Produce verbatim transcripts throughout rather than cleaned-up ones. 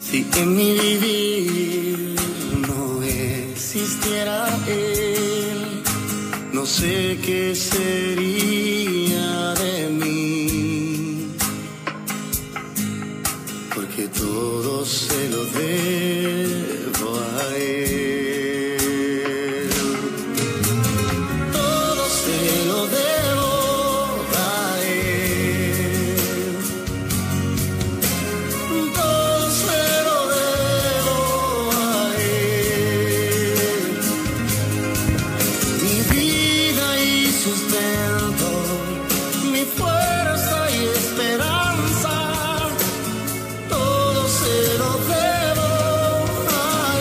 Si en mi vivir no existiera Él, no sé qué sería de mí, porque todo se lo debo a Él. Todo se lo debo a Él. Todo se lo debo a Él. Mi vida y sustento, mi fuerza y esperanza, todo se lo debo a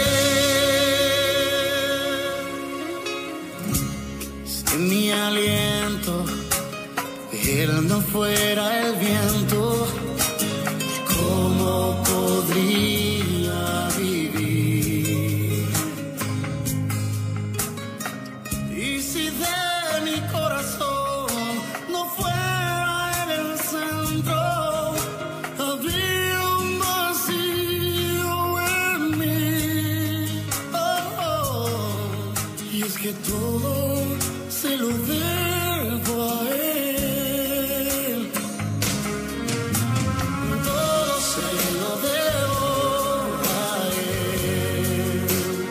Él. Si mi aliento Él no fuera el viento, ¿cómo podría vivir? Y si de mi corazón no fuera Él el centro, habría un vacío en mí. Oh, oh. Y es que todo se lo debo a Él. Todo se lo debo a Él.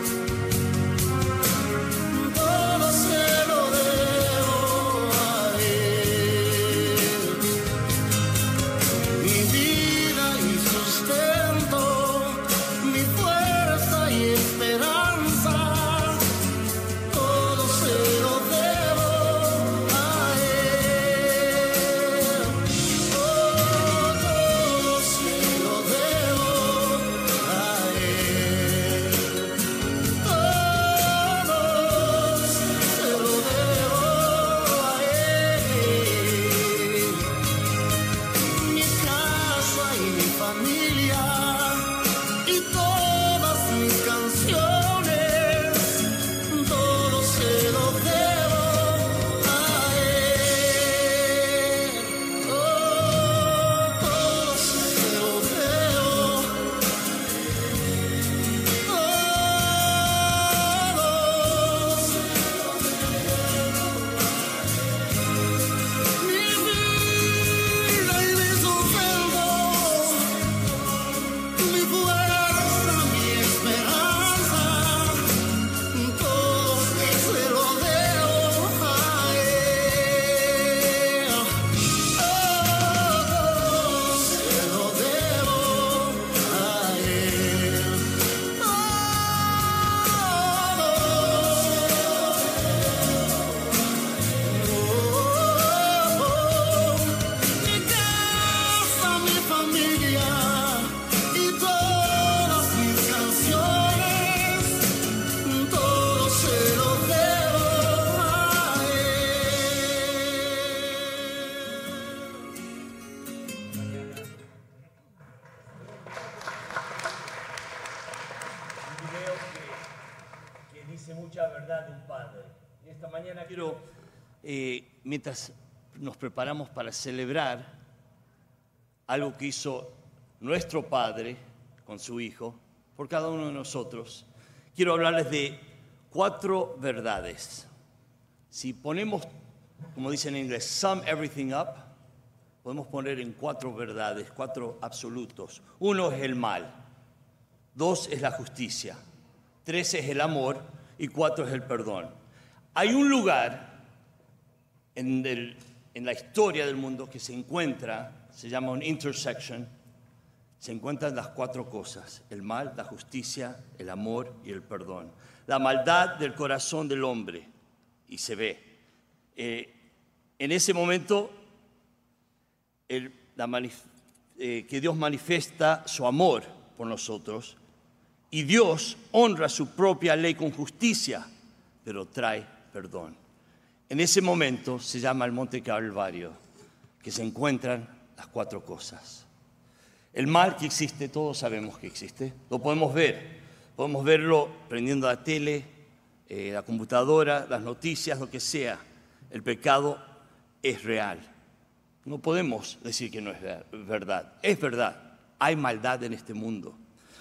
Todo se lo debo a Él. Mi vida y sustento, mi fuerza y esperanza, todo se lo debo a Él. Oh, todo se lo debo a Él. Todo se lo debo a Él. Mi casa y mi familia y todas mis canciones, todo se lo debo a Él. Oh, todo se lo debo. Todo se lo debo. Mi vida y mi sustento, mi fuerza, mi esperanza, todo se lo debo a Él. Oh, todo se lo debo a Él. Oh, mi casa, mi familia y todas mis canciones, todo se lo debo a Él. Un video que, que dice mucha verdad de un padre. Y esta mañana quiero, eh, mientras nos preparamos para celebrar algo que hizo nuestro Padre con su Hijo, por cada uno de nosotros, quiero hablarles de cuatro verdades. Si ponemos, como dicen en inglés, sum everything up, podemos poner en cuatro verdades, cuatro absolutos. Uno es el mal, dos es la justicia, tres es el amor y cuatro es el perdón. Hay un lugar en, el, en la historia del mundo que se encuentra, se llama un intersection, se encuentran las cuatro cosas: el mal, la justicia, el amor y el perdón. La maldad del corazón del hombre, y se ve. Eh, en ese momento, el, la manif- eh, que Dios manifiesta su amor por nosotros, y Dios honra su propia ley con justicia, pero trae perdón. En ese momento se llama el Monte Calvario, que se encuentran las cuatro cosas. El mal que existe, todos sabemos que existe, lo podemos ver. Podemos verlo prendiendo la tele, eh, la computadora, las noticias, lo que sea. El pecado es real. No podemos decir que no es verdad. Es verdad. Hay maldad en este mundo.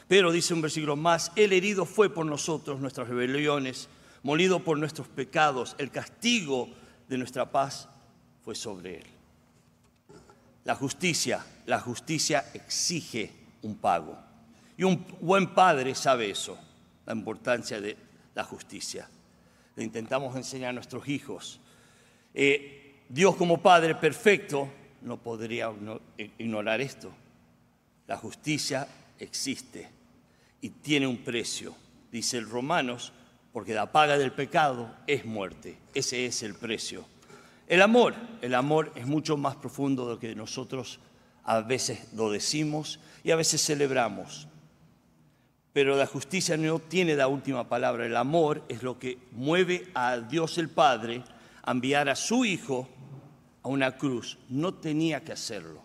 Pero, dice un versículo más, Él herido fue por nosotros nuestras rebeliones, molido por nuestros pecados, el castigo de nuestra paz fue sobre Él. La justicia, la justicia exige un pago. Y un buen padre sabe eso, la importancia de la justicia. Le intentamos enseñar a nuestros hijos. Eh, Dios como Padre perfecto no podría ignorar esto. La justicia existe y tiene un precio. Dice el Romanos, porque la paga del pecado es muerte. Ese es el precio. El amor, el amor es mucho más profundo de lo que nosotros a veces lo decimos y a veces celebramos. Pero la justicia no tiene la última palabra. El amor es lo que mueve a Dios el Padre a enviar a su Hijo a una cruz. No tenía que hacerlo.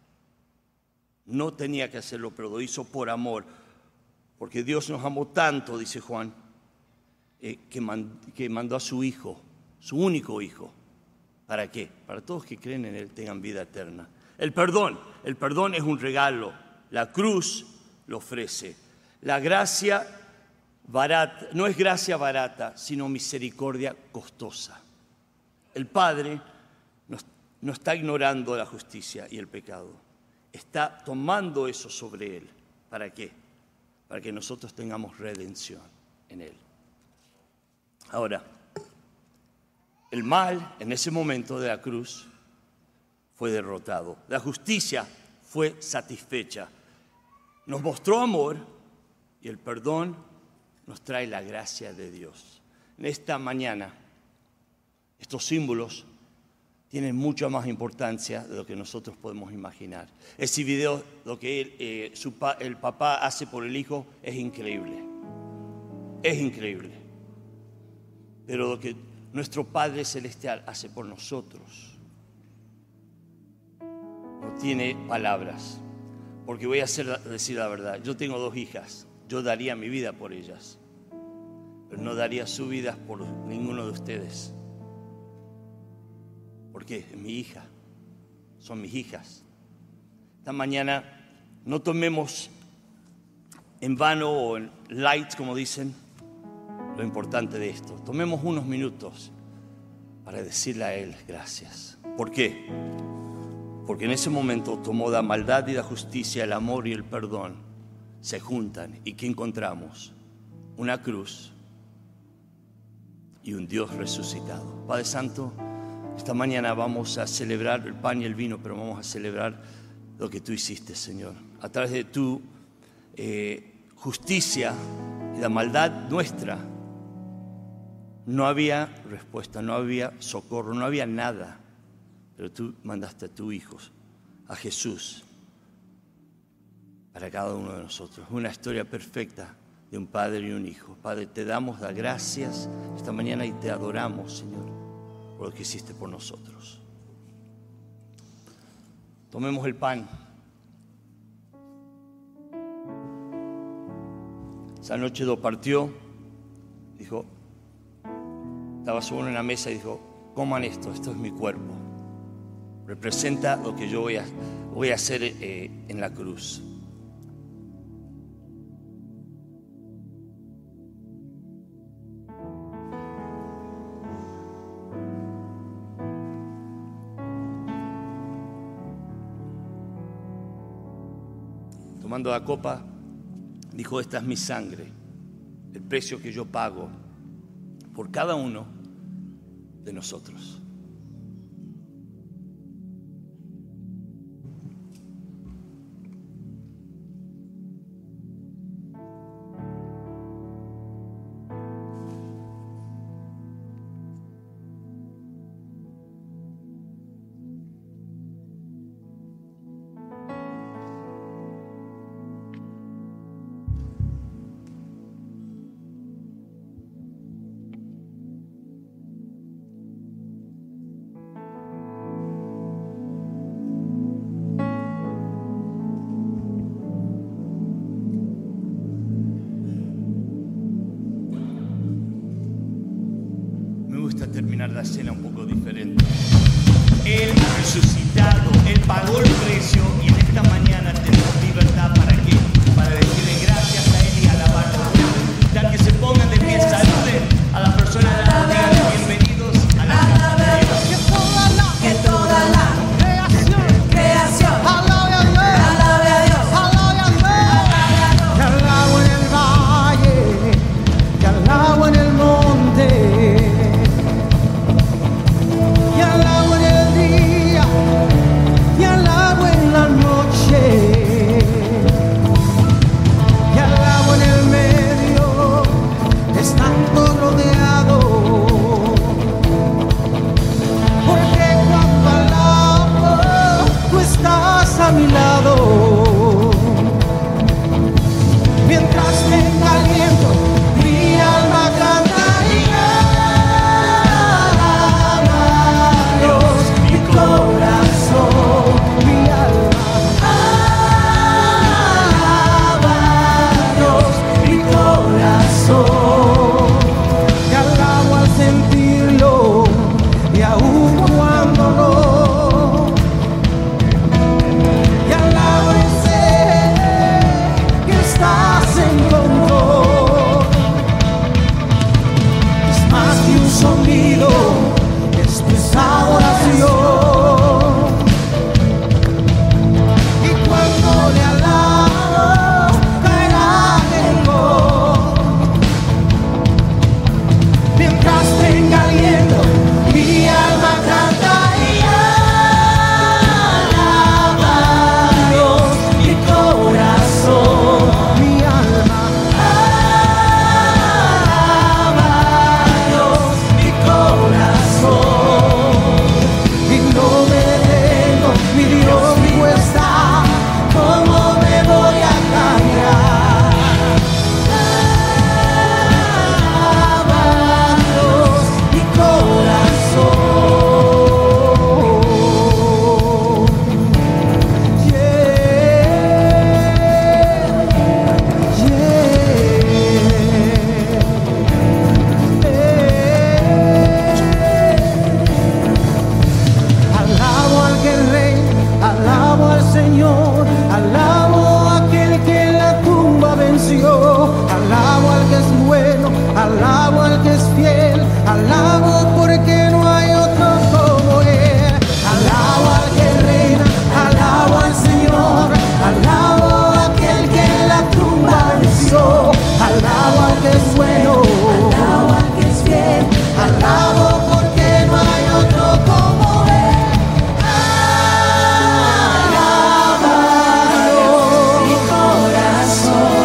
No tenía que hacerlo, pero lo hizo por amor. Porque Dios nos amó tanto, dice Juan, eh, que, mand- que mandó a su Hijo, su único Hijo. ¿Para qué? Para todos que creen en Él tengan vida eterna. El perdón, el perdón es un regalo. La cruz lo ofrece. La gracia barata, no es gracia barata, sino misericordia costosa. El Padre no, no está ignorando la justicia y el pecado. Está tomando eso sobre Él. ¿Para qué? Para que nosotros tengamos redención en Él. Ahora, el mal en ese momento de la cruz fue derrotado. La justicia fue satisfecha. Nos mostró amor y el perdón nos trae la gracia de Dios. En esta mañana, estos símbolos tienen mucha más importancia de lo que nosotros podemos imaginar. Ese video, lo que él, eh, su pa, el papá hace por el hijo, es increíble. Es increíble. Pero lo que nuestro Padre Celestial hace por nosotros no tiene palabras. Porque voy a hacer, decir la verdad. Yo tengo dos hijas. Yo daría mi vida por ellas. Pero no daría su vida por ninguno de ustedes. ¿Por qué? Es mi hija. Son mis hijas. Esta mañana no tomemos en vano o en light, como dicen, lo importante de esto. Tomemos unos minutos para decirle a Él gracias. ¿Por qué? Porque en ese momento tomó la maldad y la justicia, el amor y el perdón, se juntan. ¿Y qué encontramos? Una cruz y un Dios resucitado. Padre Santo, esta mañana vamos a celebrar el pan y el vino, pero vamos a celebrar lo que tú hiciste, Señor. A través de tu eh, justicia y la maldad nuestra, no había respuesta, no había socorro, no había nada. Pero tú mandaste a tu Hijo, a Jesús, para cada uno de nosotros. Una historia perfecta de un padre y un hijo. Padre, te damos las gracias esta mañana y te adoramos, Señor, por lo que hiciste por nosotros. Tomemos el pan. Esa noche lo partió, dijo, estaba solo en la mesa y dijo, coman esto, esto es mi cuerpo. Representa lo que yo voy a, voy a hacer eh, en la cruz. Tomando la copa, dijo, esta es mi sangre, el precio que yo pago por cada uno de nosotros. Terminar la cena un poco diferente. Él ha resucitado, Él pagó el precio y en esta mañana tenemos libertad. ¿Para qué? Para decirle gracias a mi lado. Mientras tenga aliento, mi alma cantaría. Alaba a Dios, mi corazón, mi alma. Alaba a Dios, mi corazón. Te alabo al sentirlo y aún cuando no. Sonido es esa oración, y cuando le alabo caerá el gol. Mientras tenga aliento, mi alma cantaría. Alaba a Dios, mi corazón, mi alma. Alabo al que es fiel, alabo porque no hay otro como Él. Alabo al que reina, alabo al Señor, alabo a aquel que en la tumba venció. Alabo al que es bueno, alabo al que es fiel, alabo porque no hay otro como Él. Alaba a Dios, mi corazón.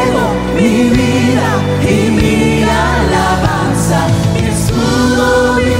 Mi vida y mi alabanza, mi escudo.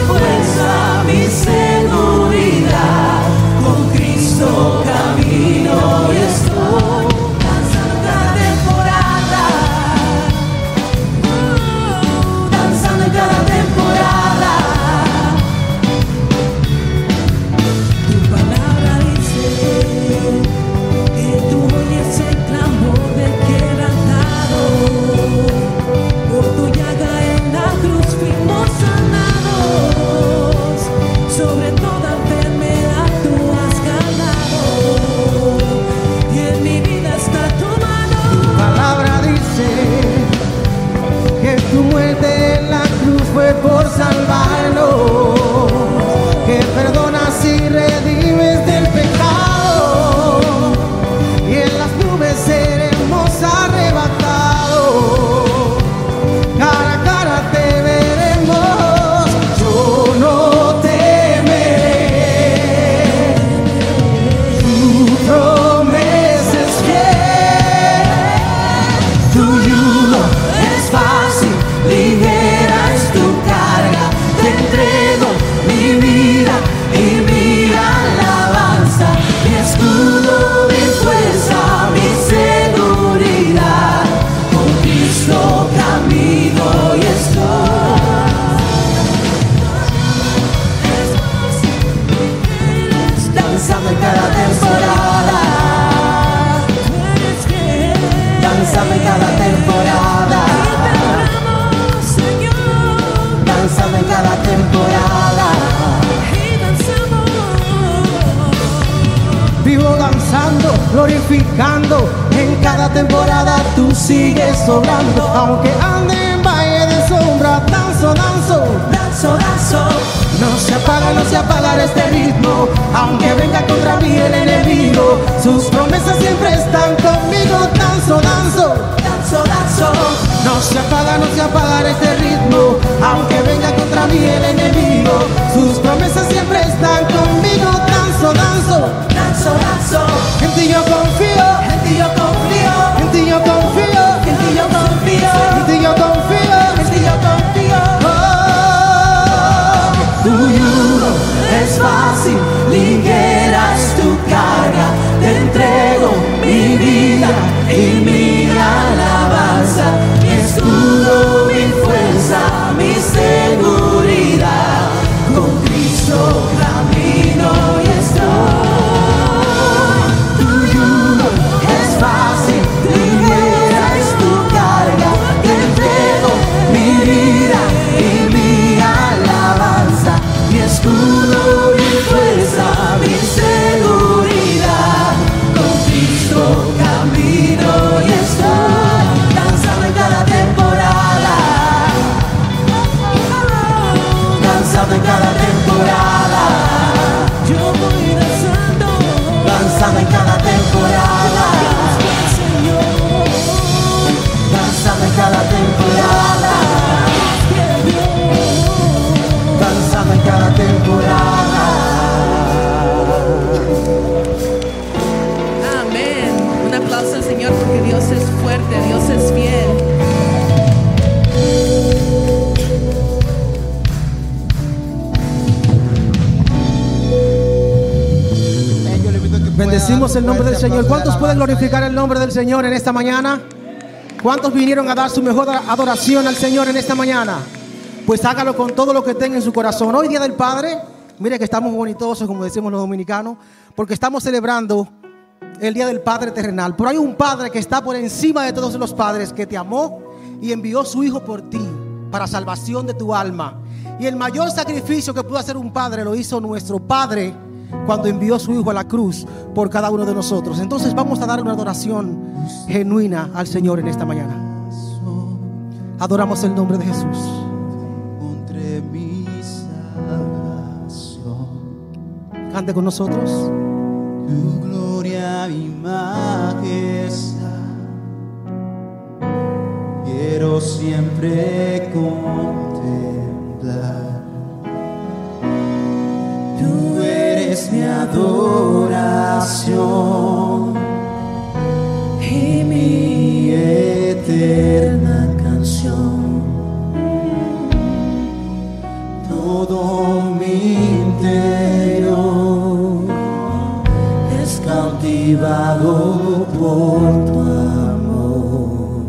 glorificando. En cada temporada tú sigues sobrando. Aunque ande en valle de sombra, danzo, danzo, danzo, danzo. No se apaga, no se apaga este ritmo. Aunque venga contra mí el enemigo, sus promesas siempre están conmigo. Danzo, danzo, danzo, danzo. No se apaga, no se apaga este ritmo. Aunque venga contra mí el enemigo, sus promesas siempre están conmigo. Danzo, danzo, danzo, danzo. En ti yo confío, en ti yo confío, en ti yo confío, en ti yo confío, en ti yo confío, en ti yo confío. Oh, tu yugo es fácil, ligera es tu carga. Te entrego mi vida y mi alabanza, mi escudo, mi fuerza, mi seguridad. Con Cristo camino y estoy. Tu yugo es fácil, ligera es tu carga. Te entrego mi vida y mi alabanza, mi escudo, mi fuerza, mi seguridad. Con Cristo camino y estoy. Danzando en cada temporada, danzando en cada temporada. Yo voy danzando, danzando en cada temporada, danzando en cada temporada, danzando en cada temporada. Amén. Un aplauso al Señor porque Dios es fuerte, Dios es fiel. Bendecimos el nombre del Señor. ¿Cuántos pueden glorificar el nombre del Señor en esta mañana? ¿Cuántos vinieron a dar su mejor adoración al Señor en esta mañana? Pues hágalo con todo lo que tenga en su corazón. Hoy Día del Padre, mire que estamos bonitosos, como decimos los dominicanos, porque estamos celebrando el Día del Padre terrenal. Pero hay un Padre que está por encima de todos los padres, que te amó y envió su Hijo por ti, para salvación de tu alma. Y el mayor sacrificio que pudo hacer un padre lo hizo nuestro Padre cuando envió a su Hijo a la cruz por cada uno de nosotros. Entonces vamos a dar una adoración genuina al Señor en esta mañana. Adoramos el nombre de Jesús. Encontré mi salvación, Cante con nosotros. tu gloria y majestad. Quiero siempre contemplar. Tú eres mi adoración y mi eterna canción. Todo mi interior es cautivado por tu amor.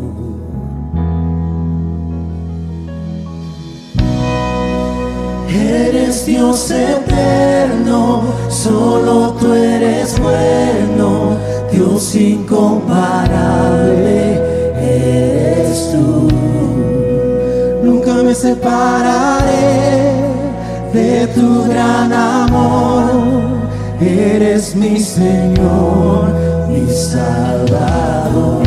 Eres Dios eterno, solo tú eres bueno, Dios incomparable eres tú. Nunca me separaré de tu gran amor, eres mi Señor, mi Salvador.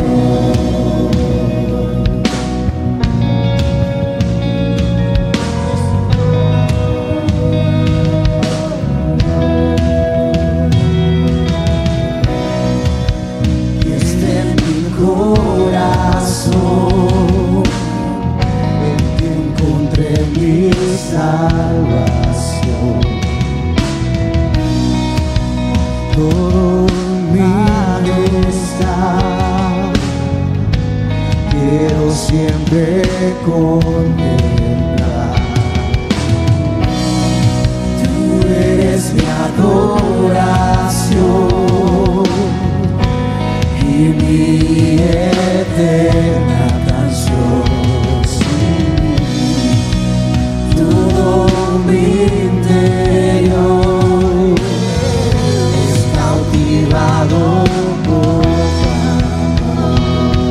Salvación, todo mi majestad, quiero siempre contemplar. Tú eres mi adoración y mi eterna canción. Mi interior es cautivado por tu amor.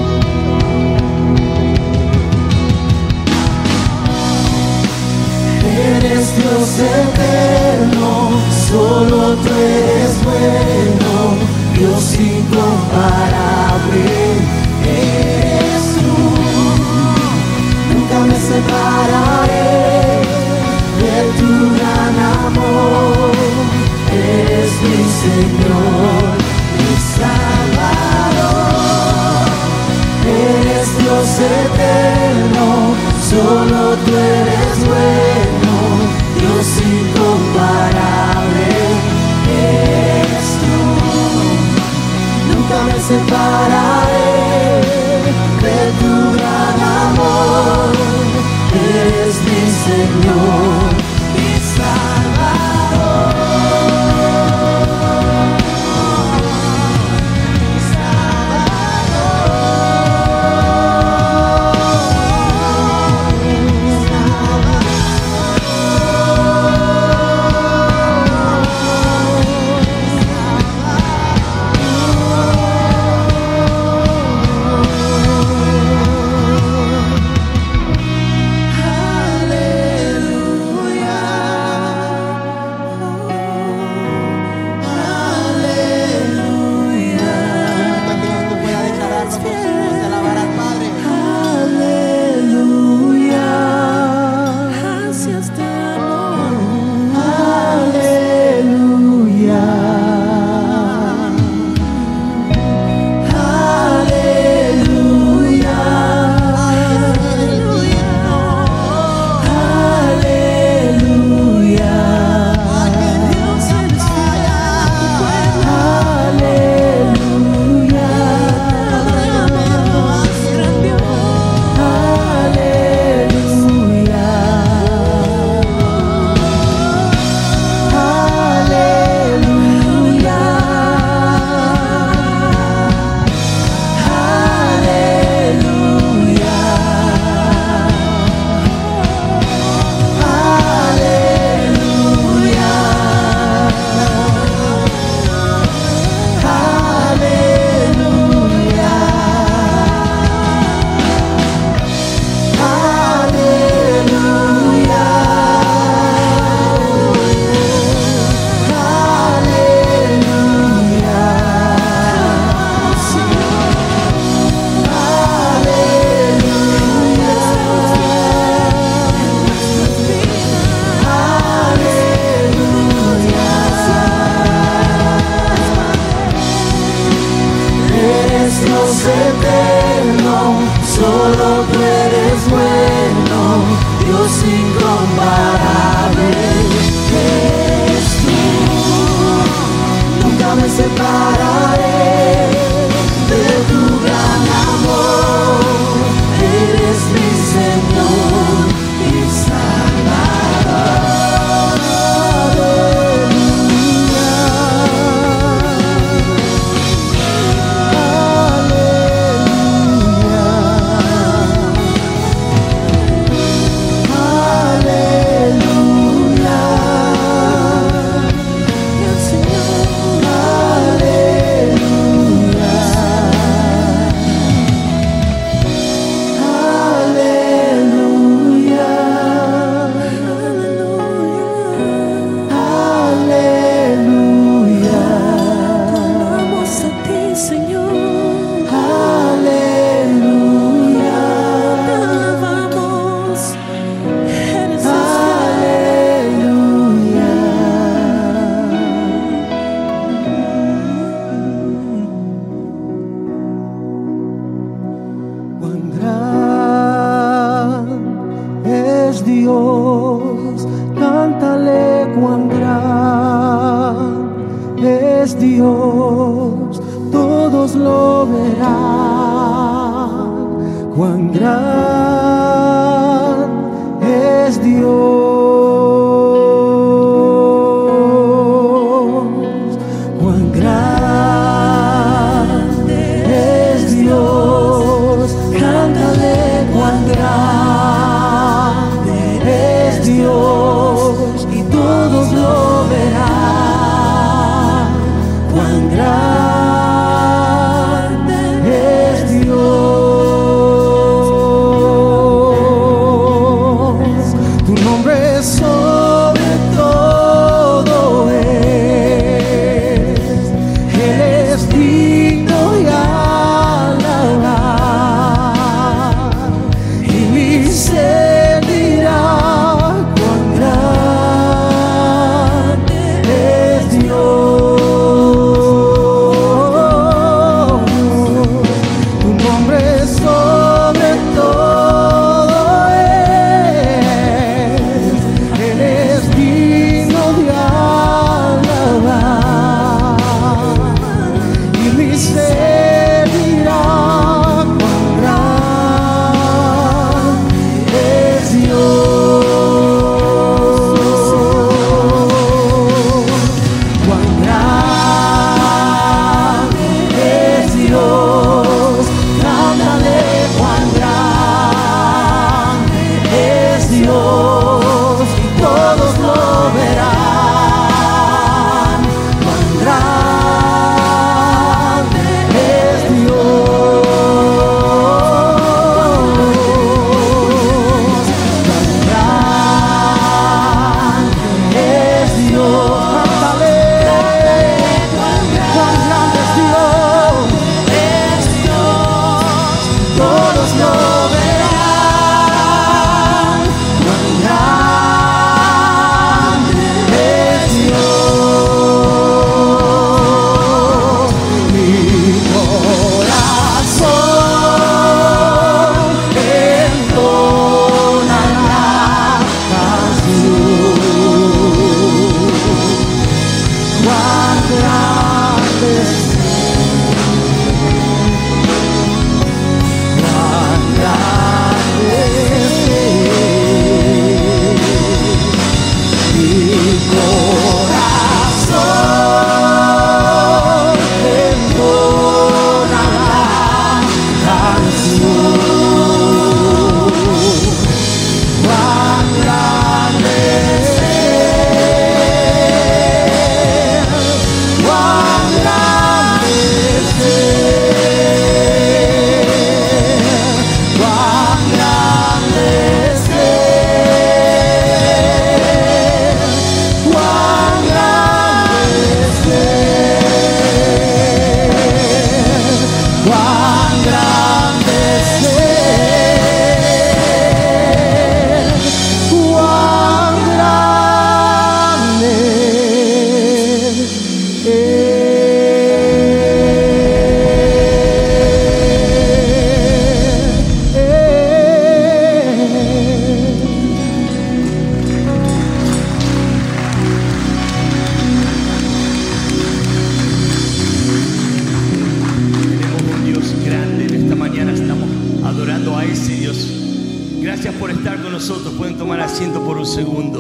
Eres Dios eterno, solo tú eres bueno, Dios incomparable. Señor, mi Salvador. Mi Salvador, mi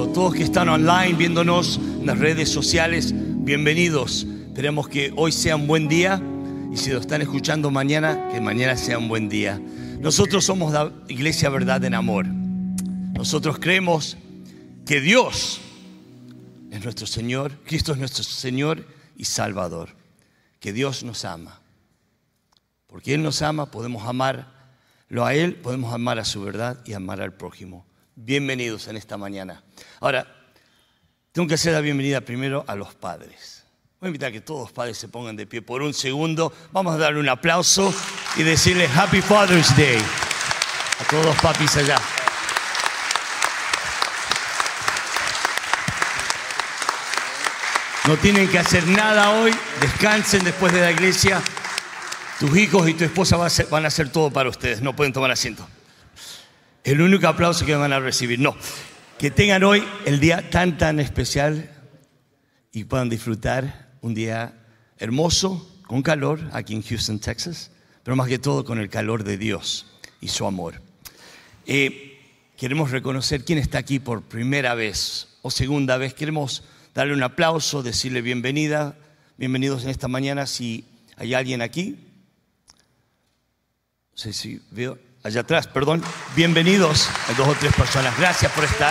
So, todos que están online viéndonos en las redes sociales, bienvenidos. Esperemos que hoy sea un buen día y si lo están escuchando mañana, que mañana sea un buen día. Nosotros somos la Iglesia Verdad en Amor. Nosotros creemos que Dios es nuestro Señor, Cristo es nuestro Señor y Salvador. Que Dios nos ama. Porque Él nos ama, podemos amarlo a Él, podemos amar a su verdad y amar al prójimo. Bienvenidos en esta mañana. Ahora, tengo que hacer la bienvenida primero a los padres. Voy a invitar a que todos los padres se pongan de pie por un segundo. Vamos a darle un aplauso y decirle Happy Father's Day a todos los papis allá. No tienen que hacer nada hoy, descansen después de la iglesia. Tus hijos y tu esposa van a hacer todo para ustedes, no pueden tomar asiento. El único aplauso que van a recibir, no. Que tengan hoy el día tan tan especial y puedan disfrutar un día hermoso, con calor, aquí en Houston, Texas, pero más que todo con el calor de Dios y su amor. Eh, queremos reconocer quién está aquí por primera vez o segunda vez. Queremos darle un aplauso, decirle bienvenida, bienvenidos en esta mañana. Si hay alguien aquí, no sé si veo, allá atrás, perdón, bienvenidos a dos o tres personas. Gracias por estar.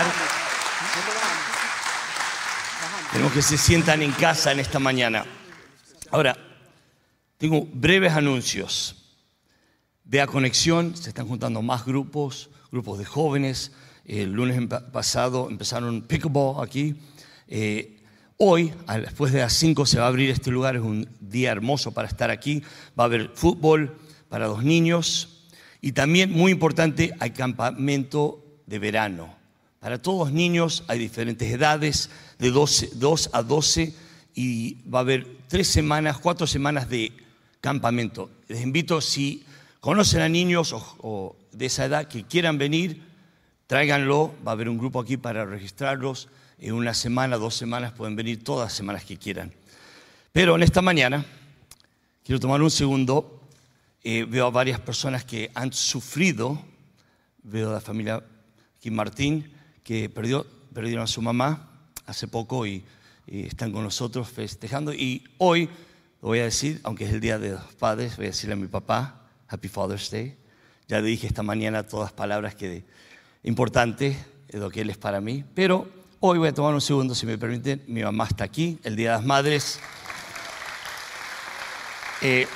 Queremos que se sientan en casa en esta mañana. Ahora, tengo breves anuncios. Ve a Conexión, se están juntando más grupos, grupos de jóvenes. El lunes pasado empezaron pickleball aquí. Eh, Hoy, después de las cinco, se va a abrir este lugar. Es un día hermoso para estar aquí. Va a haber fútbol para los niños. Y también, muy importante, hay campamento de verano. Para todos los niños hay diferentes edades, de dos a doce. Y va a haber tres semanas, cuatro semanas de campamento. Les invito, si conocen a niños o, o de esa edad que quieran venir, tráiganlo. Va a haber un grupo aquí para registrarlos. En una semana, dos semanas, pueden venir todas las semanas que quieran. Pero en esta mañana, quiero tomar un segundo. Eh, veo a varias personas que han sufrido. Veo a la familia aquí Martín, que perdió, perdieron a su mamá hace poco y, y están con nosotros festejando. Y hoy, lo voy a decir, aunque es el Día de los Padres, voy a decirle a mi papá, Happy Father's Day. Ya le dije esta mañana todas las palabras que importantes de lo que él es para mí. Pero hoy voy a tomar un segundo, si me permiten. Mi mamá está aquí, el Día de las Madres. Eh,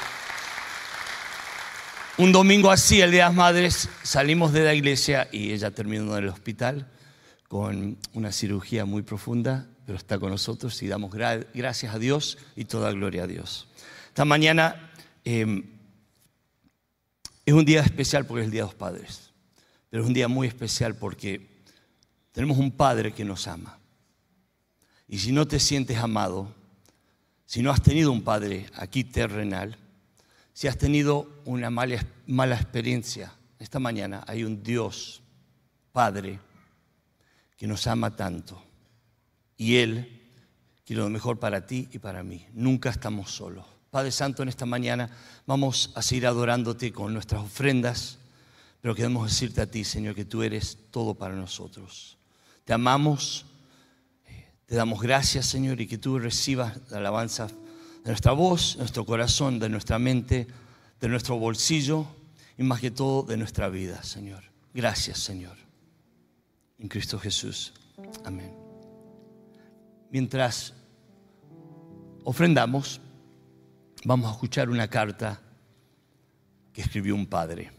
un domingo así, el Día de las Madres, salimos de la iglesia y ella terminó en el hospital con una cirugía muy profunda, pero está con nosotros y damos gra- gracias a Dios y toda gloria a Dios. Esta mañana eh, es un día especial porque es el Día de los Padres, pero es un día muy especial porque tenemos un Padre que nos ama. Y si no te sientes amado, si no has tenido un Padre aquí terrenal, si has tenido una mala, mala experiencia, esta mañana hay un Dios, Padre, que nos ama tanto. Y Él quiere lo mejor para ti y para mí. Nunca estamos solos. Padre Santo, en esta mañana vamos a seguir adorándote con nuestras ofrendas, pero queremos decirte a ti, Señor, que tú eres todo para nosotros. Te amamos, te damos gracias, Señor, y que tú recibas la alabanza de nuestra voz, de nuestro corazón, de nuestra mente, de nuestro bolsillo y más que todo de nuestra vida, Señor. Gracias, Señor. En Cristo Jesús. Amén. Mientras ofrendamos, vamos a escuchar una carta que escribió un padre.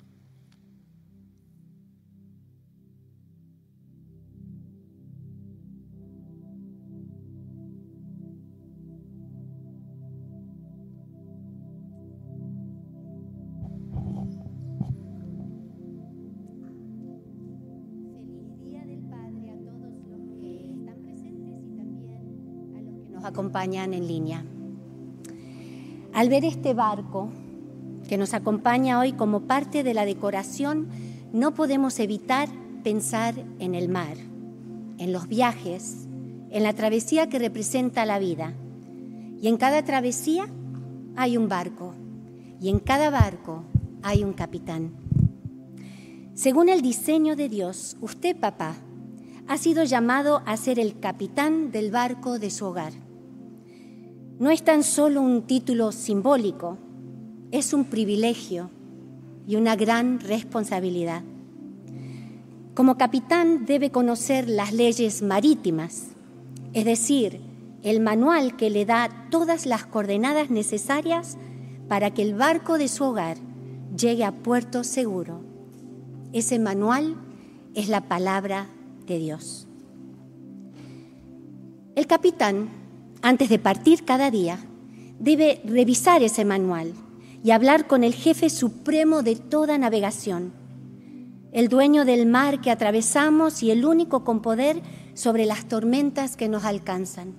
Acompañan en línea. Al ver este barco que nos acompaña hoy como parte de la decoración, no podemos evitar pensar en el mar, en los viajes, en la travesía que representa la vida. Y en cada travesía hay un barco, y en cada barco hay un capitán. Según el diseño de Dios, usted, papá, ha sido llamado a ser el capitán del barco de su hogar. No es tan solo un título simbólico, es un privilegio y una gran responsabilidad. Como capitán debe conocer las leyes marítimas, es decir, el manual que le da todas las coordenadas necesarias para que el barco de su hogar llegue a puerto seguro. Ese manual es la palabra de Dios. El capitán, antes de partir cada día, debe revisar ese manual y hablar con el jefe supremo de toda navegación, el dueño del mar que atravesamos y el único con poder sobre las tormentas que nos alcanzan.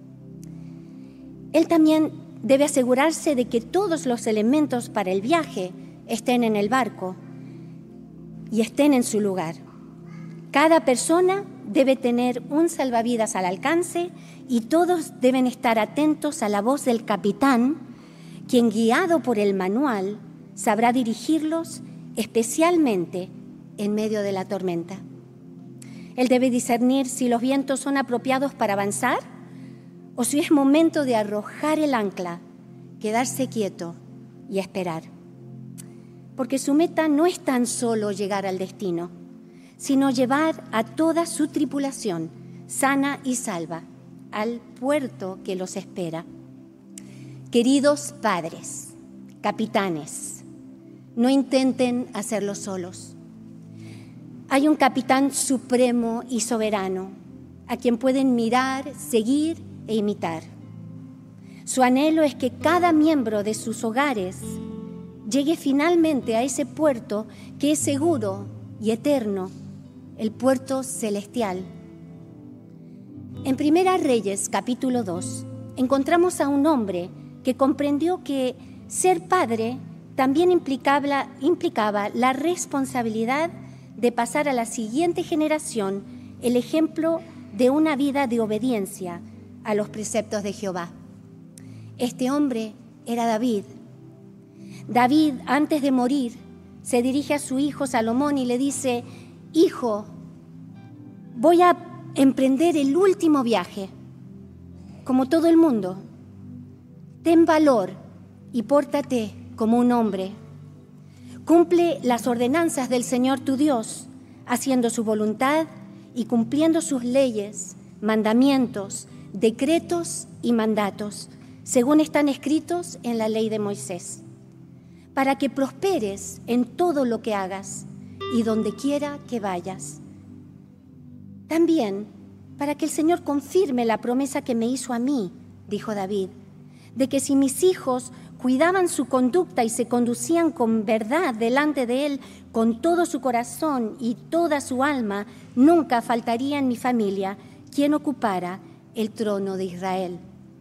Él también debe asegurarse de que todos los elementos para el viaje estén en el barco y estén en su lugar. Cada persona debe tener un salvavidas al alcance y todos deben estar atentos a la voz del capitán, quien, guiado por el manual, sabrá dirigirlos especialmente en medio de la tormenta. Él debe discernir si los vientos son apropiados para avanzar o si es momento de arrojar el ancla, quedarse quieto y esperar. Porque su meta no es tan solo llegar al destino, sino llevar a toda su tripulación sana y salva al puerto que los espera. Queridos padres, capitanes, no intenten hacerlo solos. Hay un capitán supremo y soberano a quien pueden mirar, seguir e imitar. Su anhelo es que cada miembro de sus hogares llegue finalmente a ese puerto que es seguro y eterno, el puerto celestial. En Primera Reyes, capítulo dos, encontramos a un hombre que comprendió que ser padre también implicaba, implicaba la responsabilidad de pasar a la siguiente generación el ejemplo de una vida de obediencia a los preceptos de Jehová. Este hombre era David. David, antes de morir, se dirige a su hijo Salomón y le dice: hijo, voy a emprender el último viaje, como todo el mundo. Ten valor y pórtate como un hombre. Cumple las ordenanzas del Señor tu Dios, haciendo su voluntad y cumpliendo sus leyes, mandamientos, decretos y mandatos, según están escritos en la ley de Moisés, para que prosperes en todo lo que hagas y donde quiera que vayas. También para que el Señor confirme la promesa que me hizo a mí, dijo David, de que si mis hijos cuidaban su conducta y se conducían con verdad delante de Él, con todo su corazón y toda su alma, nunca faltaría en mi familia quien ocupara el trono de Israel.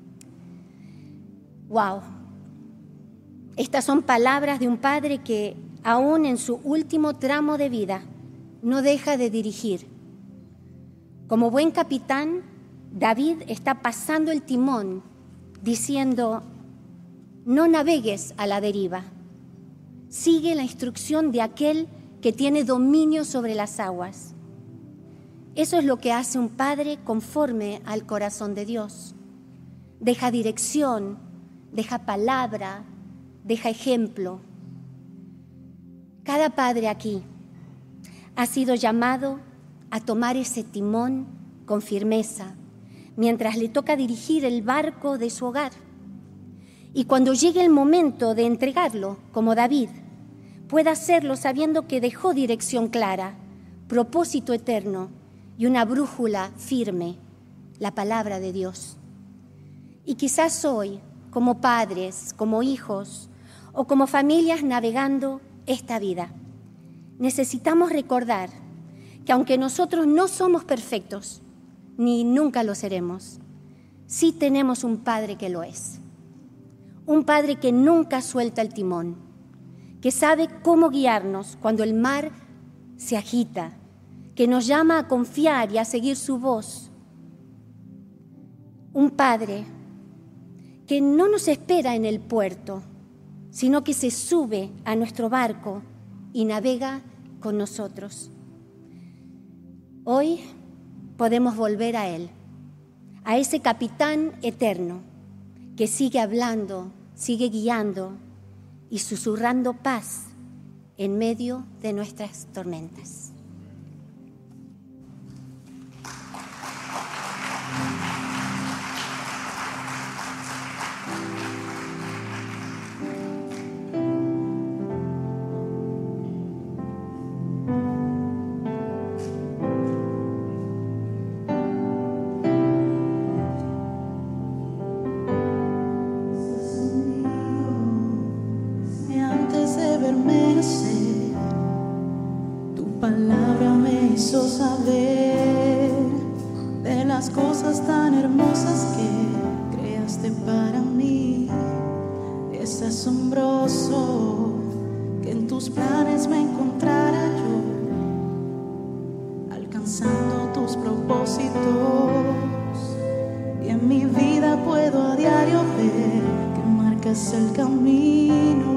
¡Wow! Estas son palabras de un padre que, aún en su último tramo de vida, no deja de dirigir. Como buen capitán, David está pasando el timón, diciendo: no navegues a la deriva. Sigue la instrucción de aquel que tiene dominio sobre las aguas. Eso es lo que hace un padre conforme al corazón de Dios. Deja dirección, deja palabra, deja ejemplo. Cada padre aquí ha sido llamado a tomar ese timón con firmeza, mientras le toca dirigir el barco de su hogar. Y cuando llegue el momento de entregarlo, como David, pueda hacerlo sabiendo que dejó dirección clara, propósito eterno y una brújula firme, la palabra de Dios. Y quizás hoy, como padres, como hijos o como familias navegando esta vida, necesitamos recordar que aunque nosotros no somos perfectos, ni nunca lo seremos, sí tenemos un Padre que lo es. Un Padre que nunca suelta el timón, que sabe cómo guiarnos cuando el mar se agita, que nos llama a confiar y a seguir su voz. Un Padre que no nos espera en el puerto, sino que se sube a nuestro barco y navega con nosotros. Hoy podemos volver a Él, a ese capitán eterno que sigue hablando, sigue guiando y susurrando paz en medio de nuestras tormentas. Saber de las cosas tan hermosas que creaste para mí. Es asombroso que en tus planes me encontrara yo, alcanzando tus propósitos, y en mi vida puedo a diario ver que marcas el camino.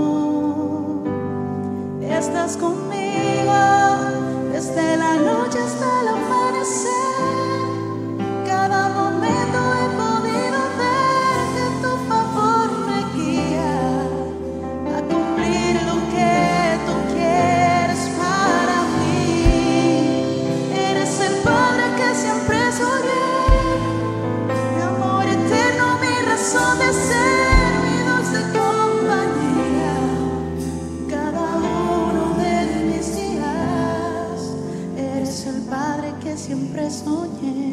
Estás conmigo desde la noche hasta el amanecer. Cada momento he podido ver que tu favor me guía a cumplir lo que tú quieres para mí. Eres el Padre que siempre soñé, mi amor eterno, mi razón de ser, mi dulce compañía. Cada uno de mis días eres el Padre que siempre soñé.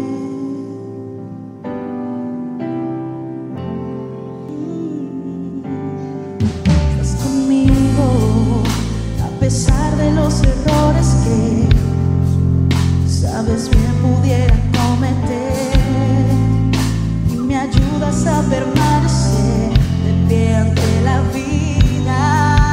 Mm. Estás conmigo a pesar de los errores que sabes bien pudiera cometer, y me ayudas a permanecer de pie ante la vida.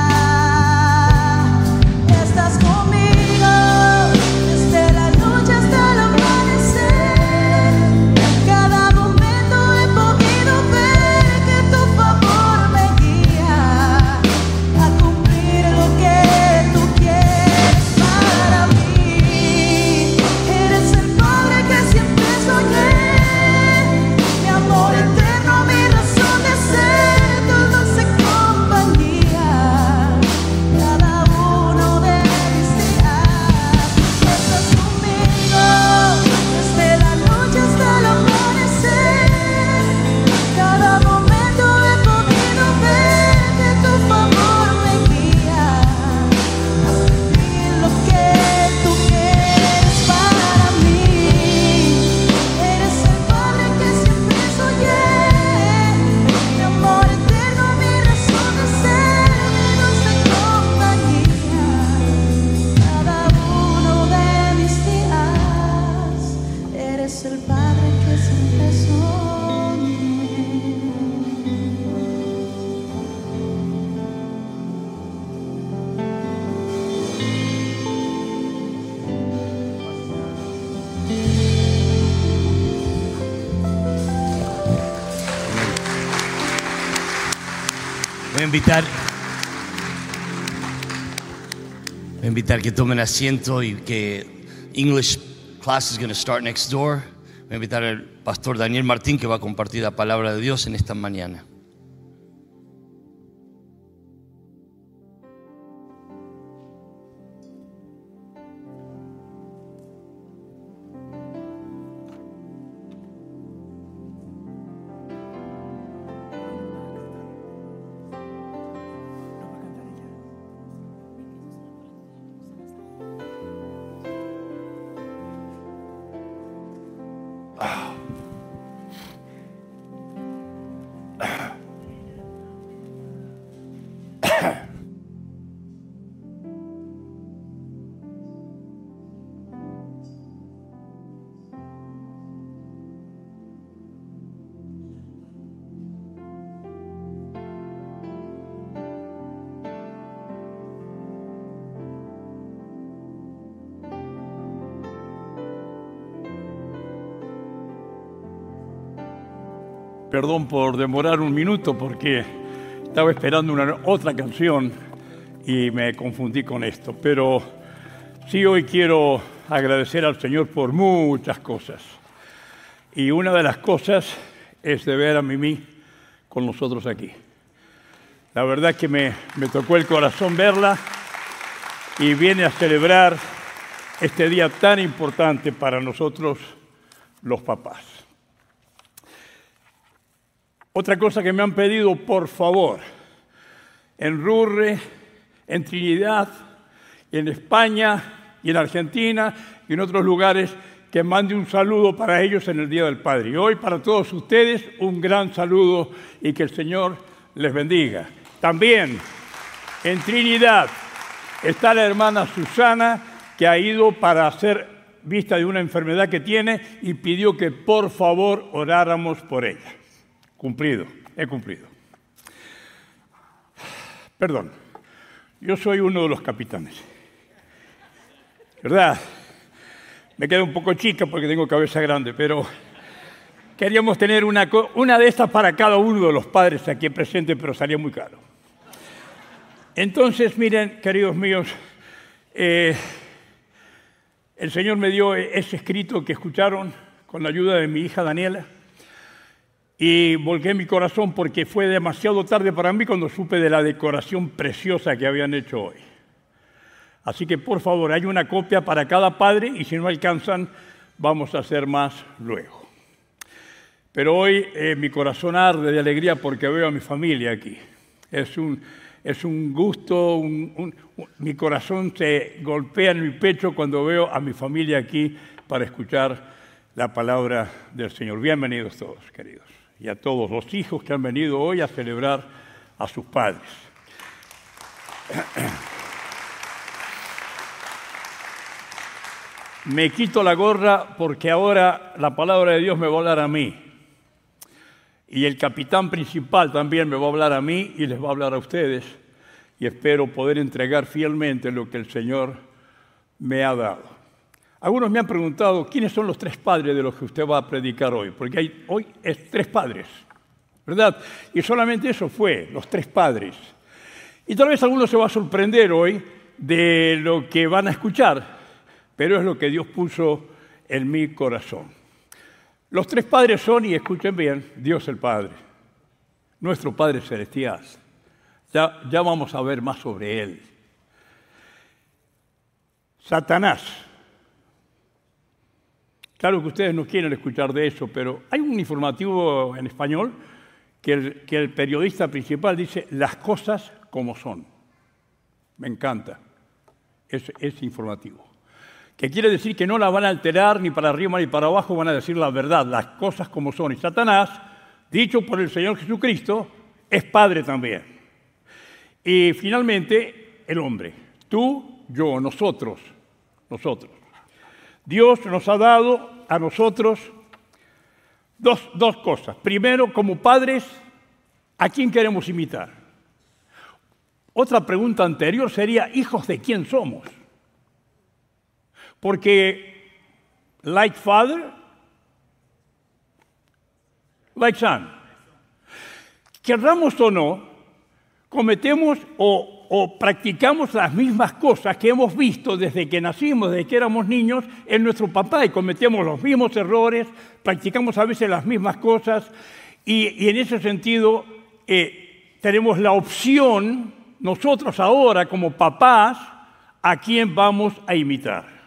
Estás conmigo desde la noche hasta el amanecer. Cada momento he podido ver que tu favor me guía a cumplir lo que tú quieres para mí. Eres el Padre que siempre soñé, mi amor eterno, mi razón de ser, tu dulce compañía. Cada uno de mis días estás conmigo desde la noche hasta el amanecer. Cada momento he podido ver que tu favor me guía a cumplir lo que tú quieres para mí. Eres el Padre que siempre soñé, mi amor eterno, mi razón de ser, mi dulce compañía. Cada uno de mis días eres el Padre que siempre soñé. Voy a invitar, voy a invitar que tomen asiento y que English class is going to start next door. Voy a invitar al pastor Daniel Martín, que va a compartir la palabra de Dios en esta mañana. Perdón por demorar un minuto porque estaba esperando una otra canción y me confundí con esto. Pero sí, hoy quiero agradecer al Señor por muchas cosas. Y una de las cosas es de ver a Mimi con nosotros aquí. La verdad que me, me tocó el corazón verla y viene a celebrar este día tan importante para nosotros los papás. Otra cosa que me han pedido, por favor, en Rurre, en Trinidad, en España y en Argentina y en otros lugares, que mande un saludo para ellos en el Día del Padre. Y hoy para todos ustedes un gran saludo y que el Señor les bendiga. También en Trinidad está la hermana Susana, que ha ido para hacer vista de una enfermedad que tiene y pidió que por favor oráramos por ella. Cumplido, he cumplido. Perdón, yo soy uno de los capitanes. ¿Verdad? Me quedo un poco chica porque tengo cabeza grande, pero queríamos tener una, una de estas para cada uno de los padres aquí presentes, pero salía muy caro. Entonces, miren, queridos míos, eh, el Señor me dio ese escrito que escucharon con la ayuda de mi hija Daniela y volqué mi corazón porque fue demasiado tarde para mí cuando supe de la decoración preciosa que habían hecho hoy. Así que, por favor, hay una copia para cada padre y si no alcanzan, vamos a hacer más luego. Pero hoy eh, mi corazón arde de alegría porque veo a mi familia aquí. Es un, es un gusto, un, un, un, mi corazón se golpea en mi pecho cuando veo a mi familia aquí para escuchar la palabra del Señor. Bienvenidos todos, queridos, y a todos los hijos que han venido hoy a celebrar a sus padres. Me quito la gorra porque ahora la palabra de Dios me va a hablar a mí. Y el capitán principal también me va a hablar a mí y les va a hablar a ustedes. Y espero poder entregar fielmente lo que el Señor me ha dado. Algunos me han preguntado, ¿quiénes son los tres padres de los que usted va a predicar hoy? Porque hay, hoy es tres padres, ¿verdad? Y solamente eso fue, los tres padres. Y tal vez alguno se va a sorprender hoy de lo que van a escuchar, pero es lo que Dios puso en mi corazón. Los tres padres son, y escuchen bien, Dios el Padre, nuestro Padre Celestial. Ya, ya vamos a ver más sobre Él. Satanás. Claro que ustedes no quieren escuchar de eso, pero hay un informativo en español que el, que el periodista principal dice las cosas como son. Me encanta ese, ese informativo. Que quiere decir que no la van a alterar ni para arriba ni para abajo, van a decir la verdad, las cosas como son. Y Satanás, dicho por el Señor Jesucristo, es padre también. Y finalmente, el hombre. Tú, yo, nosotros, nosotros. Dios nos ha dado a nosotros dos, dos cosas. Primero, como padres, ¿a quién queremos imitar? Otra pregunta anterior sería, ¿hijos de quién somos? Porque, like father, like son. Querramos o no, cometemos o, o practicamos las mismas cosas que hemos visto desde que nacimos, desde que éramos niños, en nuestro papá, y cometemos los mismos errores, practicamos a veces las mismas cosas, y, y en ese sentido eh, tenemos la opción, nosotros ahora como papás, a quién vamos a imitar.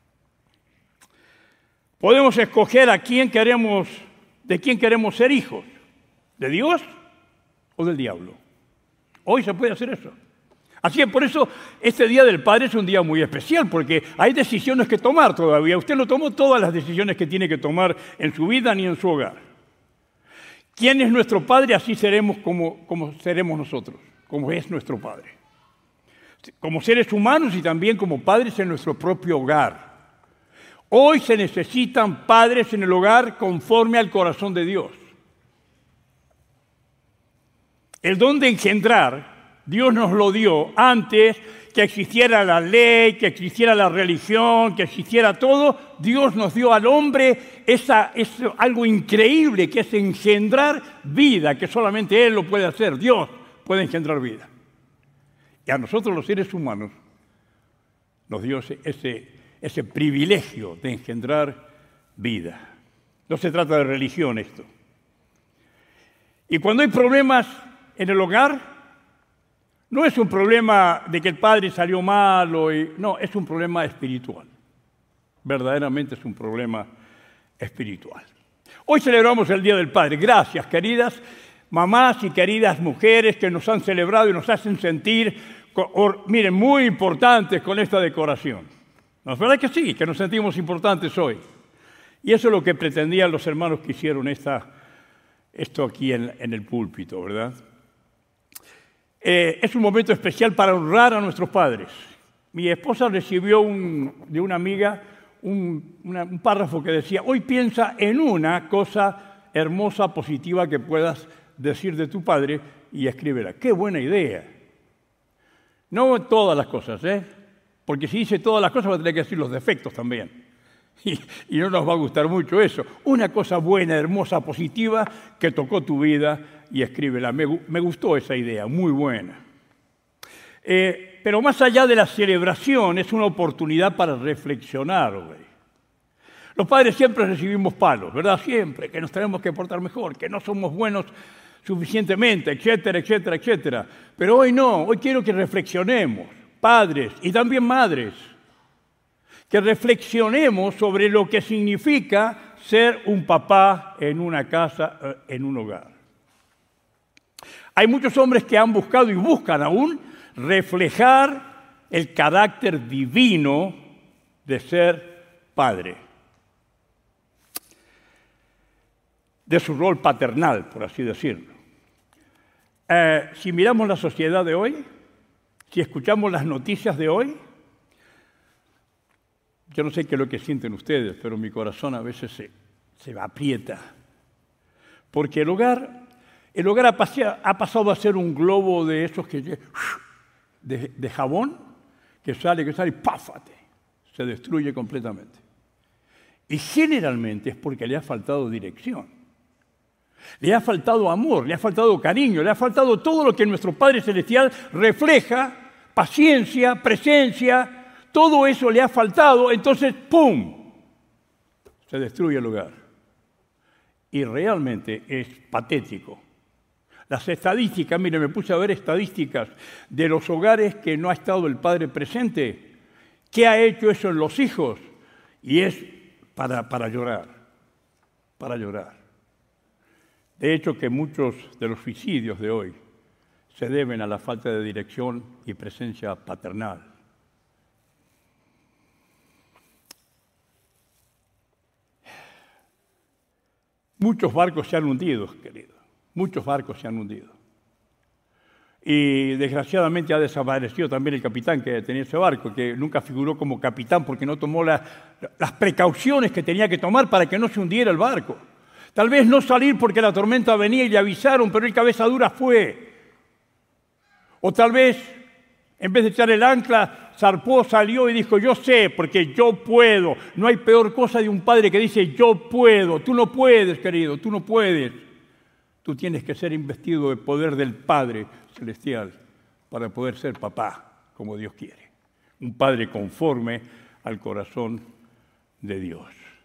Podemos escoger a quién queremos, de quién queremos ser hijos, de Dios o del diablo. Hoy se puede hacer eso. Así que por eso este Día del Padre es un día muy especial, porque hay decisiones que tomar todavía. Usted no tomó todas las decisiones que tiene que tomar en su vida ni en su hogar. ¿Quién es nuestro Padre? Así seremos como, como seremos nosotros, como es nuestro Padre. Como seres humanos y también como padres en nuestro propio hogar. Hoy se necesitan padres en el hogar conforme al corazón de Dios. El don de engendrar, Dios nos lo dio antes que existiera la ley, que existiera la religión, que existiera todo. Dios nos dio al hombre esa, eso, algo increíble que es engendrar vida, que solamente Él lo puede hacer. Dios puede engendrar vida. Y a nosotros los seres humanos nos dio ese, ese ese privilegio de engendrar vida. No se trata de religión esto. Y cuando hay problemas en el hogar, no es un problema de que el padre salió malo, y, no, es un problema espiritual. Verdaderamente es un problema espiritual. Hoy celebramos el Día del Padre. Gracias, queridas mamás y queridas mujeres que nos han celebrado y nos hacen sentir, or, miren, muy importantes con esta decoración. ¿No es verdad que sí? Que nos sentimos importantes hoy. Y eso es lo que pretendían los hermanos que hicieron esta, esto aquí en, en el púlpito, ¿verdad? Eh, es un momento especial para honrar a nuestros padres. Mi esposa recibió un, de una amiga un, una, un párrafo que decía: hoy piensa en una cosa hermosa, positiva que puedas decir de tu padre y escríbela. ¡Qué buena idea! No todas las cosas, ¿eh? Porque si dice todas las cosas va a tener que decir los defectos también. Y, y no nos va a gustar mucho eso. Una cosa buena, hermosa, positiva que tocó tu vida y escríbela. Me, me gustó esa idea, muy buena. Eh, pero más allá de la celebración, es una oportunidad para reflexionar, güey. Los padres siempre recibimos palos, ¿verdad? Siempre, que nos tenemos que portar mejor, que no somos buenos suficientemente, etcétera, etcétera, etcétera. Pero hoy no, hoy quiero que reflexionemos, padres y también madres, que reflexionemos sobre lo que significa ser un papá en una casa, en un hogar. Hay muchos hombres que han buscado y buscan aún reflejar el carácter divino de ser padre, de su rol paternal, por así decirlo. Eh, si miramos la sociedad de hoy, si escuchamos las noticias de hoy, yo no sé qué es lo que sienten ustedes, pero mi corazón a veces se, se aprieta. Porque el hogar, el hogar ha, pasea, ha pasado a ser un globo de esos que de, de jabón que sale, que sale y ¡páfate! Se destruye completamente. Y generalmente es porque le ha faltado dirección. Le ha faltado amor, le ha faltado cariño, le ha faltado todo lo que nuestro Padre Celestial refleja, paciencia, presencia. Todo eso le ha faltado, entonces ¡pum! Se destruye el hogar. Y realmente es patético. Las estadísticas, mire, me puse a ver estadísticas de los hogares que no ha estado el padre presente. ¿Qué ha hecho eso en los hijos? Y es para, para llorar, para llorar. De hecho, que muchos de los suicidios de hoy se deben a la falta de dirección y presencia paternal. Muchos barcos se han hundido, querido. Muchos barcos se han hundido. Y desgraciadamente ha desaparecido también el capitán que tenía ese barco, que nunca figuró como capitán porque no tomó la, las precauciones que tenía que tomar para que no se hundiera el barco. Tal vez no salir porque la tormenta venía y le avisaron, pero el cabeza dura fue. O tal vez, en vez de echar el ancla, zarpó, salió y dijo: yo sé, porque yo puedo. No hay peor cosa de un padre que dice: yo puedo. Tú no puedes, querido, tú no puedes. Tú tienes que ser investido de poder del Padre Celestial para poder ser papá, como Dios quiere. Un padre conforme al corazón de Dios.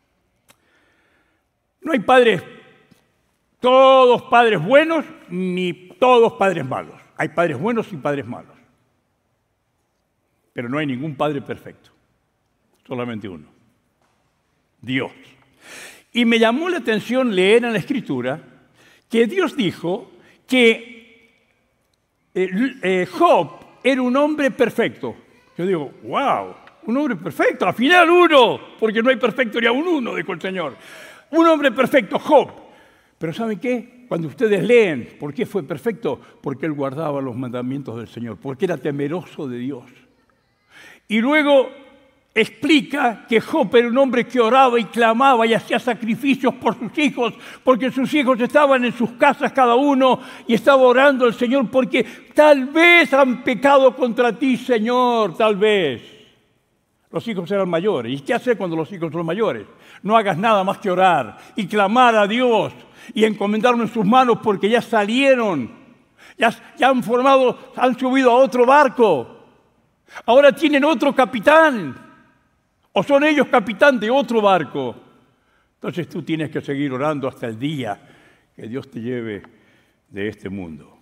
No hay padres, todos padres buenos, ni todos padres malos. Hay padres buenos y padres malos. Pero no hay ningún padre perfecto, solamente uno, Dios. Y me llamó la atención leer en la Escritura que Dios dijo que eh, eh, Job era un hombre perfecto. Yo digo, wow, un hombre perfecto, al final uno, porque no hay perfecto ni a un uno, dijo el Señor. Un hombre perfecto, Job. Pero ¿saben qué? Cuando ustedes leen, ¿por qué fue perfecto? Porque él guardaba los mandamientos del Señor, porque era temeroso de Dios. Y luego explica que Job era un hombre que oraba y clamaba y hacía sacrificios por sus hijos, porque sus hijos estaban en sus casas cada uno y estaba orando al Señor porque tal vez han pecado contra ti, Señor, tal vez. Los hijos eran mayores. ¿Y qué hacer cuando los hijos son mayores? No hagas nada más que orar y clamar a Dios y encomendarlo en sus manos porque ya salieron, ya, ya han formado, han subido a otro barco. Ahora tienen otro capitán. o son ellos capitán de otro barco. Entonces tú tienes que seguir orando hasta el día que Dios te lleve de este mundo.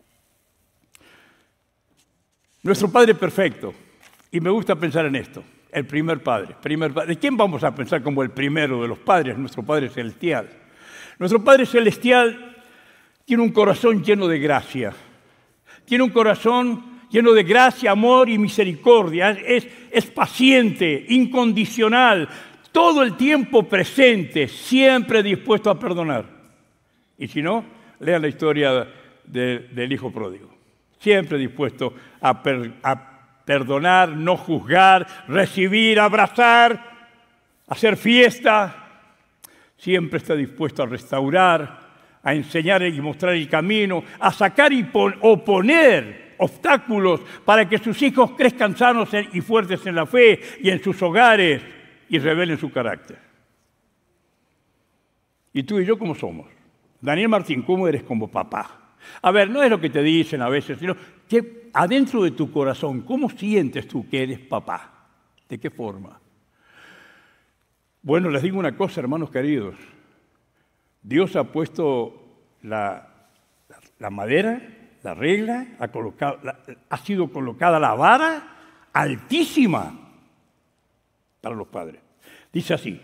Nuestro Padre perfecto, y me gusta pensar en esto, el primer Padre. Primer padre. ¿De quién vamos a pensar como el primero de los padres? Nuestro Padre Celestial. Nuestro Padre Celestial tiene un corazón lleno de gracia. Tiene un corazón lleno de gracia, amor y misericordia. Es, es paciente, incondicional, todo el tiempo presente, siempre dispuesto a perdonar. Y si no, lean la historia de, del hijo pródigo. Siempre dispuesto a, per, a perdonar, no juzgar, recibir, abrazar, hacer fiesta. Siempre está dispuesto a restaurar, a enseñar y mostrar el camino, a sacar y pon, o poner obstáculos para que sus hijos crezcan sanos y fuertes en la fe y en sus hogares y revelen su carácter. ¿Y tú y yo cómo somos? Daniel Martín, ¿cómo eres como papá? A ver, no es lo que te dicen a veces, sino que adentro de tu corazón, ¿cómo sientes tú que eres papá? ¿De qué forma? Bueno, les digo una cosa, hermanos queridos. Dios ha puesto la, la, la madera, la regla, ha, colocado, la, ha sido colocada la vara altísima para los padres. Dice así: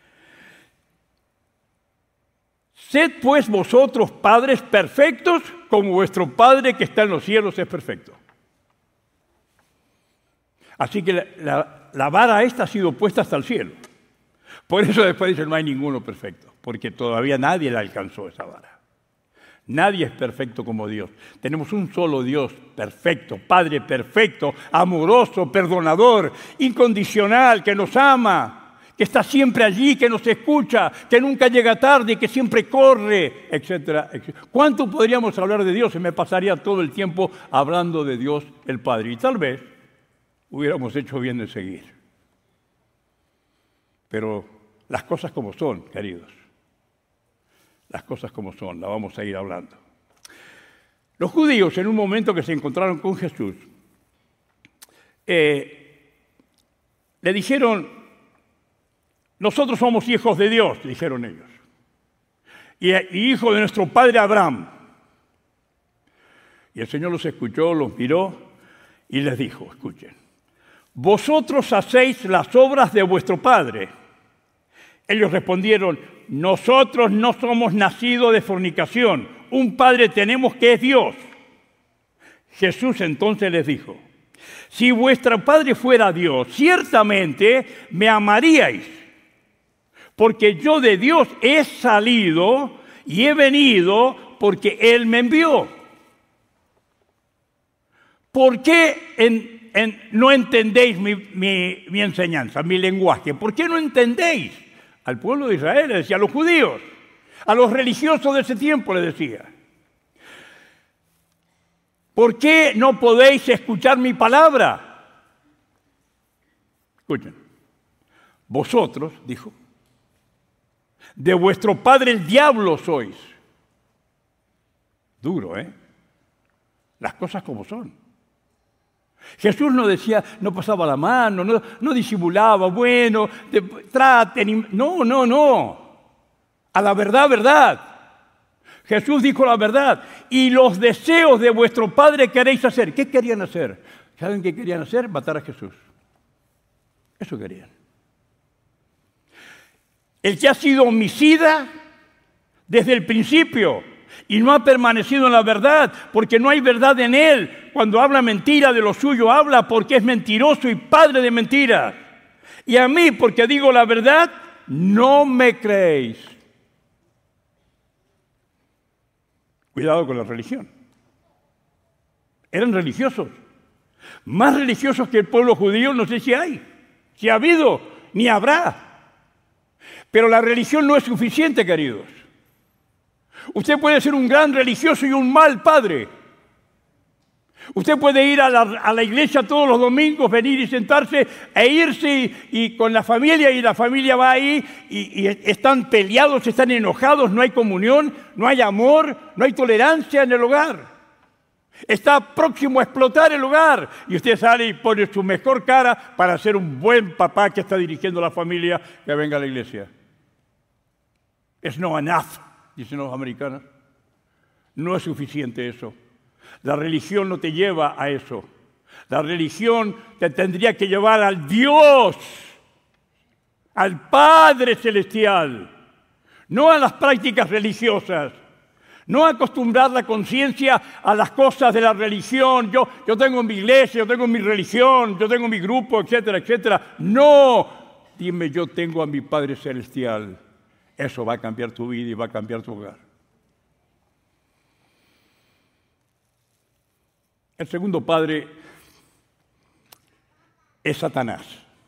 sed pues vosotros padres perfectos, como vuestro Padre que está en los cielos es perfecto. Así que la, la, la vara esta ha sido puesta hasta el cielo. Por eso después dice, no hay ninguno perfecto, porque todavía nadie la alcanzó esa vara. Nadie es perfecto como Dios. Tenemos un solo Dios perfecto, Padre perfecto, amoroso, perdonador, incondicional, que nos ama, que está siempre allí, que nos escucha, que nunca llega tarde, que siempre corre, etcétera, etcétera. ¿Cuánto podríamos hablar de Dios? Se me pasaría todo el tiempo hablando de Dios el Padre. Y tal vez hubiéramos hecho bien de seguir. Pero las cosas como son, queridos. Las cosas como son, la vamos a ir hablando. Los judíos, en un momento que se encontraron con Jesús, eh, le dijeron, nosotros somos hijos de Dios, dijeron ellos, y, y hijos de nuestro padre Abraham. Y el Señor los escuchó, los miró y les dijo, escuchen, vosotros hacéis las obras de vuestro padre. Ellos respondieron, nosotros no somos nacidos de fornicación, un padre tenemos que es Dios. Jesús entonces les dijo, si vuestro padre fuera Dios, ciertamente me amaríais, porque yo de Dios he salido y he venido porque Él me envió. ¿Por qué en, en, no entendéis mi, mi, mi enseñanza, mi lenguaje? ¿Por qué no entendéis? Al pueblo de Israel, le decía, a los judíos, a los religiosos de ese tiempo, le decía. ¿Por qué no podéis escuchar mi palabra? Escuchen, vosotros, dijo, de vuestro padre el diablo sois. Duro, ¿eh? Las cosas como son. Jesús no decía, no pasaba la mano, no, no disimulaba, bueno, te, traten. No, no, no. A la verdad, verdad. Jesús dijo la verdad. Y los deseos de vuestro Padre queréis hacer. ¿Qué querían hacer? ¿Saben qué querían hacer? Matar a Jesús. Eso querían. El que ha sido homicida desde el principio y no ha permanecido en la verdad, porque no hay verdad en él. Cuando habla mentira de lo suyo, habla porque es mentiroso y padre de mentiras. Y a mí, porque digo la verdad, no me creéis. Cuidado con la religión. Eran religiosos. Más religiosos que el pueblo judío, no sé si hay, si ha habido, ni habrá. Pero la religión no es suficiente, queridos. Usted puede ser un gran religioso y un mal padre. Usted puede ir a la, a la iglesia todos los domingos, venir y sentarse e irse y, y con la familia, y la familia va ahí y, y están peleados, están enojados, no hay comunión, no hay amor, no hay tolerancia en el hogar. Está próximo a explotar el hogar. Y usted sale y pone su mejor cara para ser un buen papá que está dirigiendo a la familia que venga a la iglesia. Es no enough, dicen los americanos. No es suficiente eso. La religión no te lleva a eso. La religión te tendría que llevar al Dios, al Padre Celestial, no a las prácticas religiosas. No acostumbrar la conciencia a las cosas de la religión. Yo, yo tengo mi iglesia, yo tengo mi religión, yo tengo mi grupo, etcétera, etcétera. No, dime, yo tengo a mi Padre Celestial. Eso va a cambiar tu vida y va a cambiar tu hogar. El segundo padre es Satanás,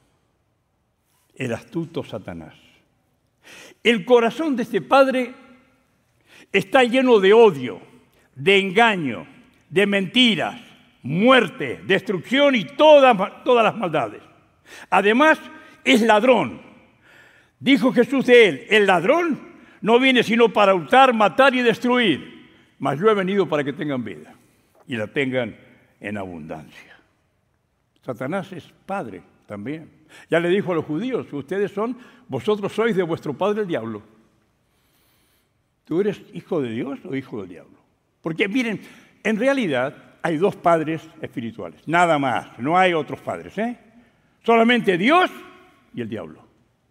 el astuto Satanás. El corazón de este padre está lleno de odio, de engaño, de mentiras, muerte, destrucción y todas, todas las maldades. Además, es ladrón. Dijo Jesús de él, el ladrón no viene sino para hurtar, matar y destruir, mas yo he venido para que tengan vida y la tengan en abundancia. Satanás es padre también. Ya le dijo a los judíos, ustedes son, vosotros sois de vuestro padre el diablo. ¿Tú eres hijo de Dios o hijo del diablo? Porque miren, en realidad hay dos padres espirituales, nada más, no hay otros padres, ¿eh? Solamente Dios y el diablo.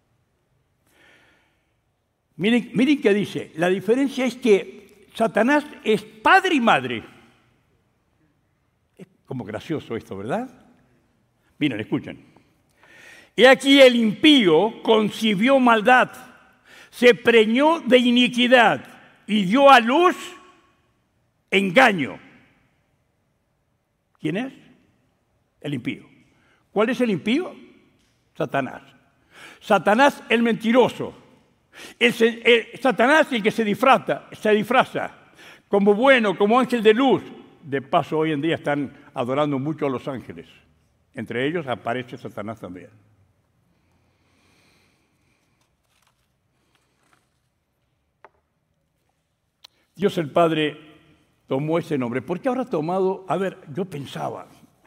Miren, miren qué dice, la diferencia es que Satanás es padre y madre. Es como gracioso esto, ¿verdad? Miren, escuchen. Y aquí el impío concibió maldad, se preñó de iniquidad y dio a luz engaño. ¿Quién es? El impío. ¿Cuál es el impío? Satanás. Satanás el mentiroso. El, el, Satanás el que se disfraza, se disfraza como bueno, como ángel de luz. De paso, hoy en día están adorando mucho a los ángeles. Entre ellos aparece Satanás también. Dios el Padre tomó ese nombre. ¿Por qué habrá tomado? A ver, yo pensaba,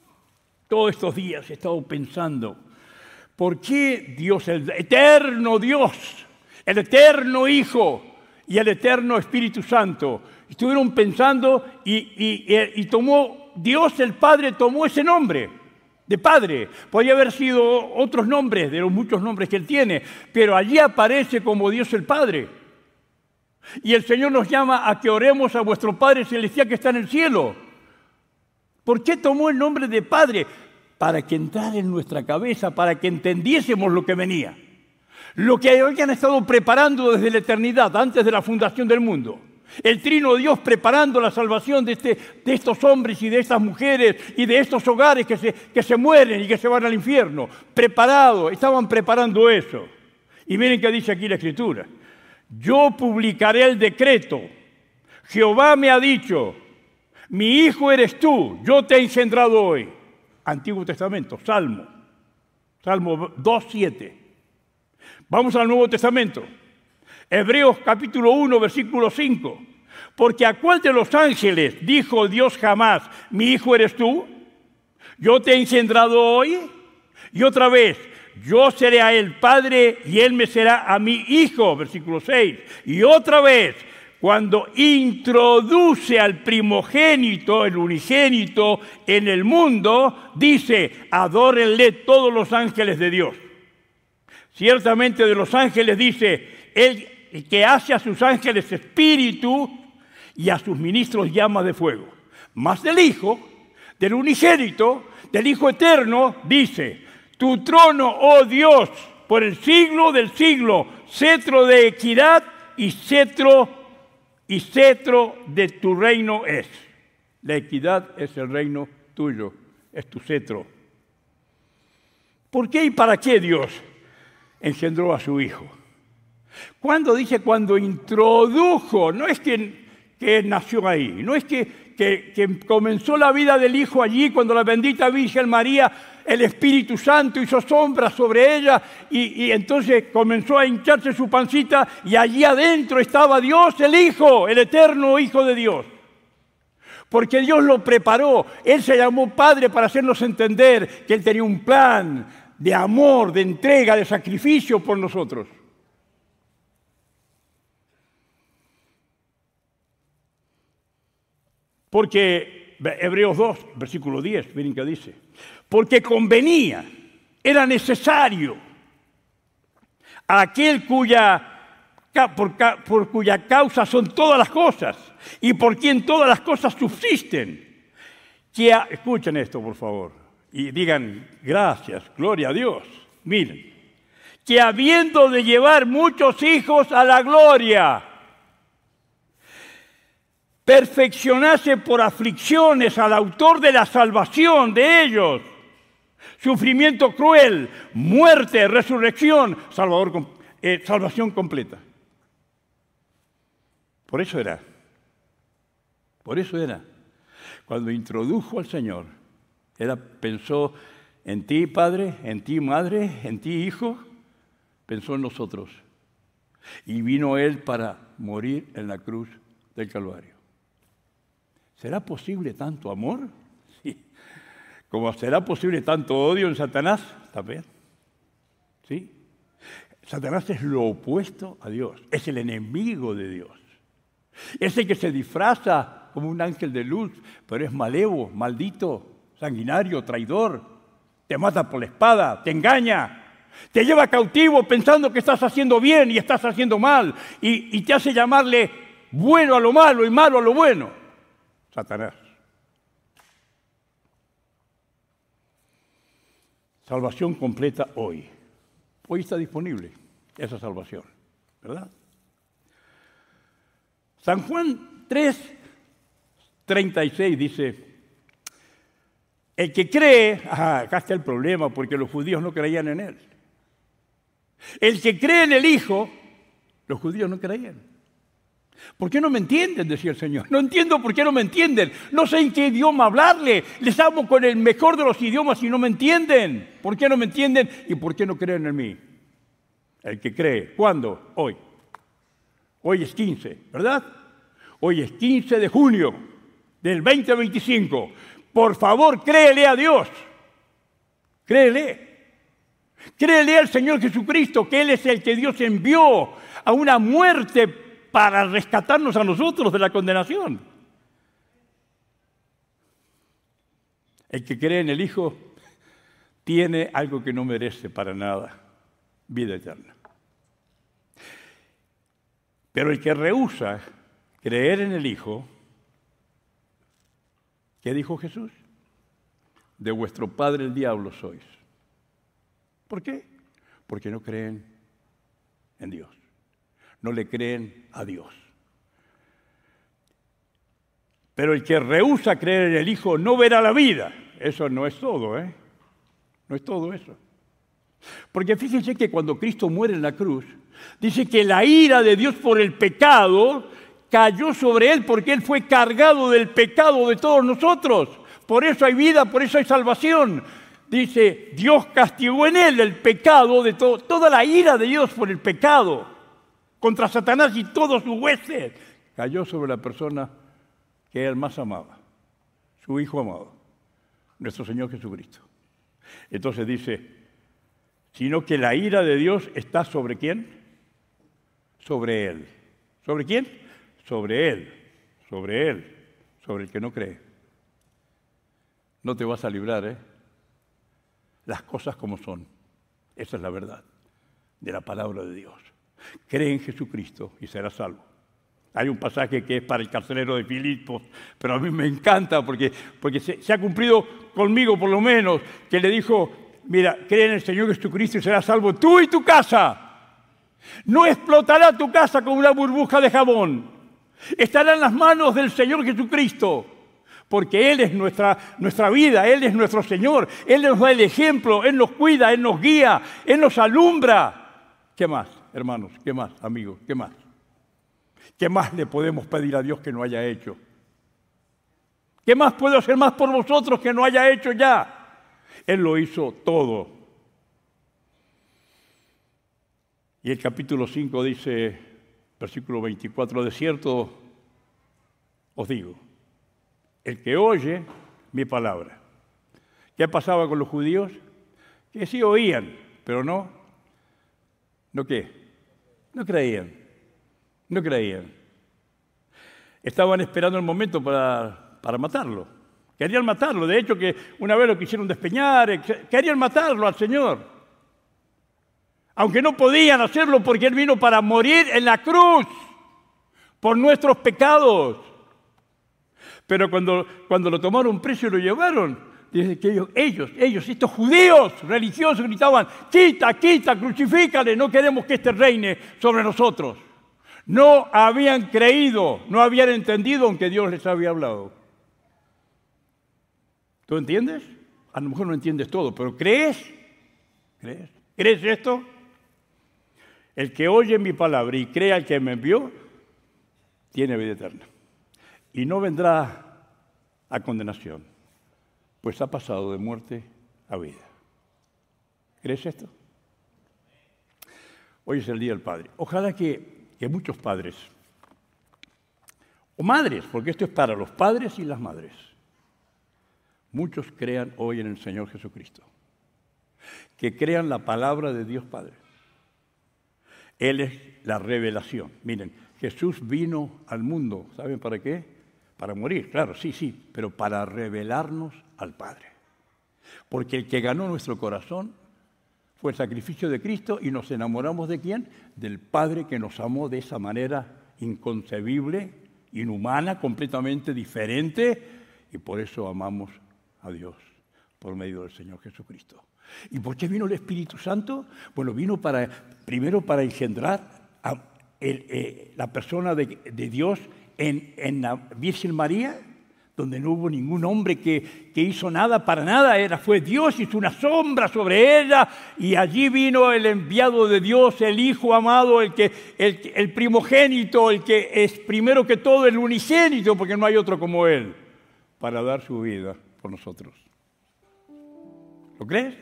todos estos días he estado pensando, ¿por qué Dios, el eterno Dios, el eterno Hijo y el eterno Espíritu Santo estuvieron pensando y, y, y tomó, Dios el Padre tomó ese nombre de Padre? Podría haber sido otros nombres, de los muchos nombres que Él tiene, pero allí aparece como Dios el Padre. Y el Señor nos llama a que oremos a vuestro Padre Celestial que está en el cielo. ¿Por qué tomó el nombre de Padre? Para que entrara en nuestra cabeza, para que entendiésemos lo que venía. Lo que habían estado preparando desde la eternidad, antes de la fundación del mundo. El trino Dios preparando la salvación de, este, de estos hombres y de estas mujeres y de estos hogares que se, que se mueren y que se van al infierno. Preparado, estaban preparando eso. Y miren qué dice aquí la Escritura. Yo publicaré el decreto. Jehová me ha dicho, mi hijo eres tú, yo te he engendrado hoy. Antiguo Testamento, Salmo. Salmo dos, siete. Vamos al Nuevo Testamento. Hebreos capítulo uno, versículo cinco. Porque a cuál de los ángeles dijo Dios jamás, mi hijo eres tú, yo te he engendrado hoy. Y otra vez, yo seré a él padre y él me será a mi hijo, versículo seis. Y otra vez, cuando introduce al primogénito, el unigénito, en el mundo, dice, adórenle todos los ángeles de Dios. Ciertamente de los ángeles dice, él que hace a sus ángeles espíritu y a sus ministros llamas de fuego. Mas del Hijo, del unigénito, del Hijo eterno, dice, tu trono, oh Dios, por el siglo del siglo, cetro de equidad y cetro, y cetro de tu reino es. La equidad es el reino tuyo, es tu cetro. ¿Por qué y para qué Dios engendró a su Hijo? Cuando dice cuando introdujo, no es que, que nació ahí, no es que, que, que comenzó la vida del Hijo allí cuando la bendita Virgen María, el Espíritu Santo hizo sombra sobre ella y, y entonces comenzó a hincharse su pancita y allí adentro estaba Dios el Hijo, el eterno Hijo de Dios. Porque Dios lo preparó. Él se llamó Padre para hacernos entender que Él tenía un plan de amor, de entrega, de sacrificio por nosotros. Porque, Hebreos dos, versículo diez, miren qué dice. Porque convenía, era necesario a aquel cuya... Por, por cuya causa son todas las cosas y por quien todas las cosas subsisten. Que ha, escuchen esto, por favor, y digan gracias, gloria a Dios. Miren, que habiendo de llevar muchos hijos a la gloria, perfeccionase por aflicciones al autor de la salvación de ellos, sufrimiento cruel, muerte, resurrección, salvador, eh, salvación completa. Por eso era, por eso era, cuando introdujo al Señor, era, pensó en ti, Padre, en ti, Madre, en ti, Hijo, pensó en nosotros. Y vino Él para morir en la cruz del Calvario. ¿Será posible tanto amor? Sí. ¿Como será posible tanto odio en Satanás? También. ¿Sí? Satanás es lo opuesto a Dios, es el enemigo de Dios. Ese que se disfraza como un ángel de luz, pero es malevo, maldito, sanguinario, traidor. Te mata por la espada, te engaña, te lleva cautivo pensando que estás haciendo bien y estás haciendo mal. Y, y te hace llamarle bueno a lo malo y malo a lo bueno. Satanás. Salvación completa hoy. Hoy está disponible esa salvación, ¿verdad? San Juan tres, treinta y seis dice, el que cree, ajá, acá está el problema porque los judíos no creían en él. El que cree en el Hijo, los judíos no creían. ¿Por qué no me entienden? Decía el Señor. No entiendo por qué no me entienden. No sé en qué idioma hablarle. Les hablo con el mejor de los idiomas y no me entienden. ¿Por qué no me entienden? ¿Y por qué no creen en mí? El que cree. ¿Cuándo? Hoy. Hoy es quince, ¿verdad? Hoy es quince de junio del veinte veinticinco. Por favor, créele a Dios. Créele. Créele al Señor Jesucristo, que Él es el que Dios envió a una muerte para rescatarnos a nosotros de la condenación. El que cree en el Hijo tiene algo que no merece para nada, vida eterna. Pero el que rehúsa creer en el Hijo, ¿qué dijo Jesús? De vuestro padre el diablo sois. ¿Por qué? Porque no creen en Dios. No le creen a Dios. Pero el que rehúsa creer en el Hijo no verá la vida. Eso no es todo, ¿eh? No es todo eso. Porque fíjense que cuando Cristo muere en la cruz, dice que la ira de Dios por el pecado cayó sobre Él porque Él fue cargado del pecado de todos nosotros. Por eso hay vida, por eso hay salvación. Dice, Dios castigó en Él el pecado de todo, toda la ira de Dios por el pecado contra Satanás y todos sus huestes. Cayó sobre la persona que Él más amaba, su Hijo amado, nuestro Señor Jesucristo. Entonces dice, sino que la ira de Dios está sobre ¿quién? Sobre Él. ¿Sobre quién? Sobre Él, sobre Él, sobre el que no cree. No te vas a librar, ¿eh? Las cosas como son. Esa es la verdad de la palabra de Dios. Cree en Jesucristo y serás salvo. Hay un pasaje que es para el carcelero de Filipos, pero a mí me encanta porque, porque se, se ha cumplido conmigo por lo menos, que le dijo, mira, cree en el Señor Jesucristo y serás salvo tú y tu casa. No explotará tu casa como una burbuja de jabón. Estará en las manos del Señor Jesucristo, porque Él es nuestra, nuestra vida, Él es nuestro Señor, Él nos da el ejemplo, Él nos cuida, Él nos guía, Él nos alumbra. ¿Qué más, hermanos? ¿Qué más, amigos? ¿Qué más? ¿Qué más le podemos pedir a Dios que no haya hecho? ¿Qué más puedo hacer más por vosotros que no haya hecho ya? Él lo hizo todo. Y el capítulo cinco dice, versículo veinticuatro, de cierto os digo, el que oye mi palabra. ¿Qué pasaba con los judíos? Que sí oían, pero no, ¿no qué? No creían, no creían. Estaban esperando el momento para, para matarlo. Querían matarlo. De hecho, que una vez lo quisieron despeñar, querían matarlo al Señor. Aunque no podían hacerlo porque Él vino para morir en la cruz por nuestros pecados. Pero cuando, cuando lo tomaron preso y lo llevaron, dice que ellos, ellos, ellos, estos judíos religiosos gritaban, quita, quita, crucifícale, no queremos que este reine sobre nosotros. No habían creído, no habían entendido aunque Dios les había hablado. ¿Tú entiendes? A lo mejor no entiendes todo, pero ¿crees? ¿Crees? ¿Crees esto? El que oye mi palabra y crea al que me envió, tiene vida eterna. Y no vendrá a condenación, pues ha pasado de muerte a vida. ¿Crees esto? Hoy es el Día del Padre. Ojalá que, que muchos padres, o madres, porque esto es para los padres y las madres, muchos crean hoy en el Señor Jesucristo. Que crean la palabra de Dios Padre. Él es la revelación. Miren, Jesús vino al mundo, ¿saben para qué? Para morir, claro, sí, sí, pero para revelarnos al Padre. Porque el que ganó nuestro corazón fue el sacrificio de Cristo y nos enamoramos ¿de quién? Del Padre que nos amó de esa manera inconcebible, inhumana, completamente diferente, y por eso amamos a Dios por medio del Señor Jesucristo. ¿Y por qué vino el Espíritu Santo? Bueno, vino para, primero para engendrar a el, eh, la persona de, de Dios en, en la Virgen María, donde no hubo ningún hombre que, que hizo nada para nada, era, fue Dios, hizo una sombra sobre ella, y allí vino el enviado de Dios, el Hijo amado, el, que, el, el primogénito, el que es primero que todo, el unigénito, porque no hay otro como Él, para dar su vida por nosotros. ¿Lo crees?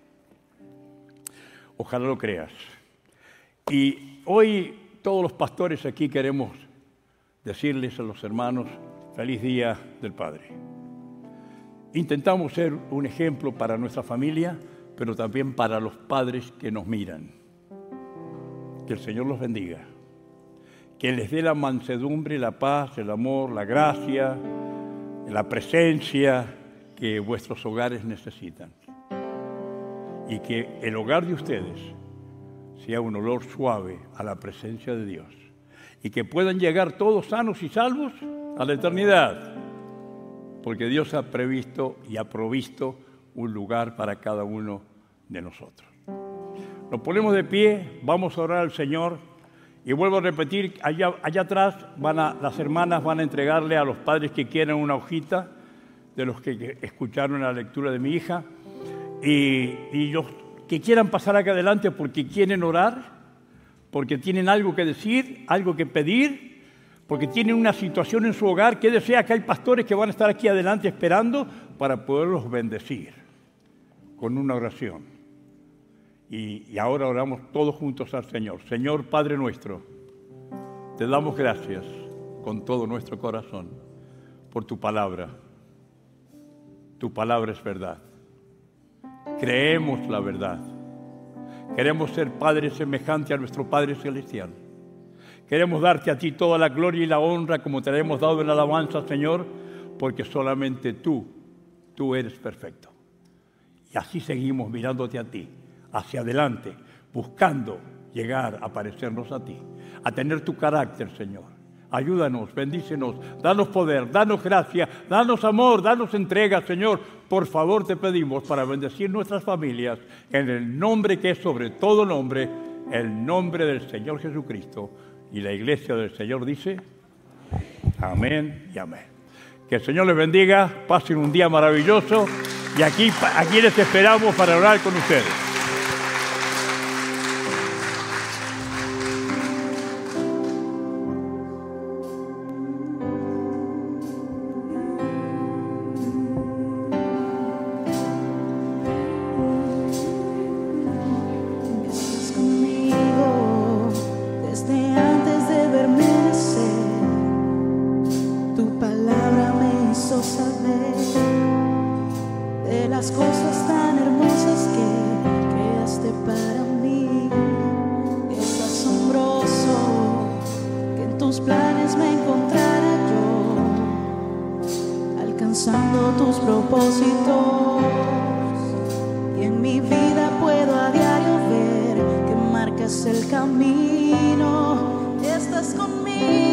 Ojalá lo creas. Y hoy todos los pastores aquí queremos decirles a los hermanos, feliz Día del Padre. Intentamos ser un ejemplo para nuestra familia, pero también para los padres que nos miran. Que el Señor los bendiga. Que les dé la mansedumbre, la paz, el amor, la gracia, la presencia que vuestros hogares necesitan. Y que el hogar de ustedes sea un olor suave a la presencia de Dios. Y que puedan llegar todos sanos y salvos a la eternidad. Porque Dios ha previsto y ha provisto un lugar para cada uno de nosotros. Nos ponemos de pie, vamos a orar al Señor. Y vuelvo a repetir, allá, allá atrás van a, las hermanas van a entregarle a los padres que quieran una hojita de los que, que escucharon la lectura de mi hija. Y, y los que quieran pasar acá adelante porque quieren orar, porque tienen algo que decir, algo que pedir, porque tienen una situación en su hogar, que desea que hay pastores que van a estar aquí adelante esperando para poderlos bendecir con una oración. Y, y ahora oramos todos juntos al Señor. Señor Padre nuestro, te damos gracias con todo nuestro corazón por tu palabra. Tu palabra es verdad. Creemos la verdad. Queremos ser padres semejantes a nuestro Padre Celestial. Queremos darte a ti toda la gloria y la honra como te la hemos dado en la alabanza, Señor, porque solamente tú, tú eres perfecto. Y así seguimos mirándote a ti, hacia adelante, buscando llegar a parecernos a ti, a tener tu carácter, Señor. Ayúdanos, bendícenos, danos poder, danos gracia, danos amor, danos entrega, Señor. Por favor te pedimos para bendecir nuestras familias en el nombre que es sobre todo nombre, el nombre del Señor Jesucristo. Y la iglesia del Señor dice, amén y amén. Que el Señor les bendiga, pasen un día maravilloso y aquí, aquí les esperamos para orar con ustedes. Estás conmigo desde antes de verme nacer. Tu palabra me hizo saber tus planes me encontrara yo, alcanzando tus propósitos. Y en mi vida puedo a diario ver que marcas el camino, estás conmigo.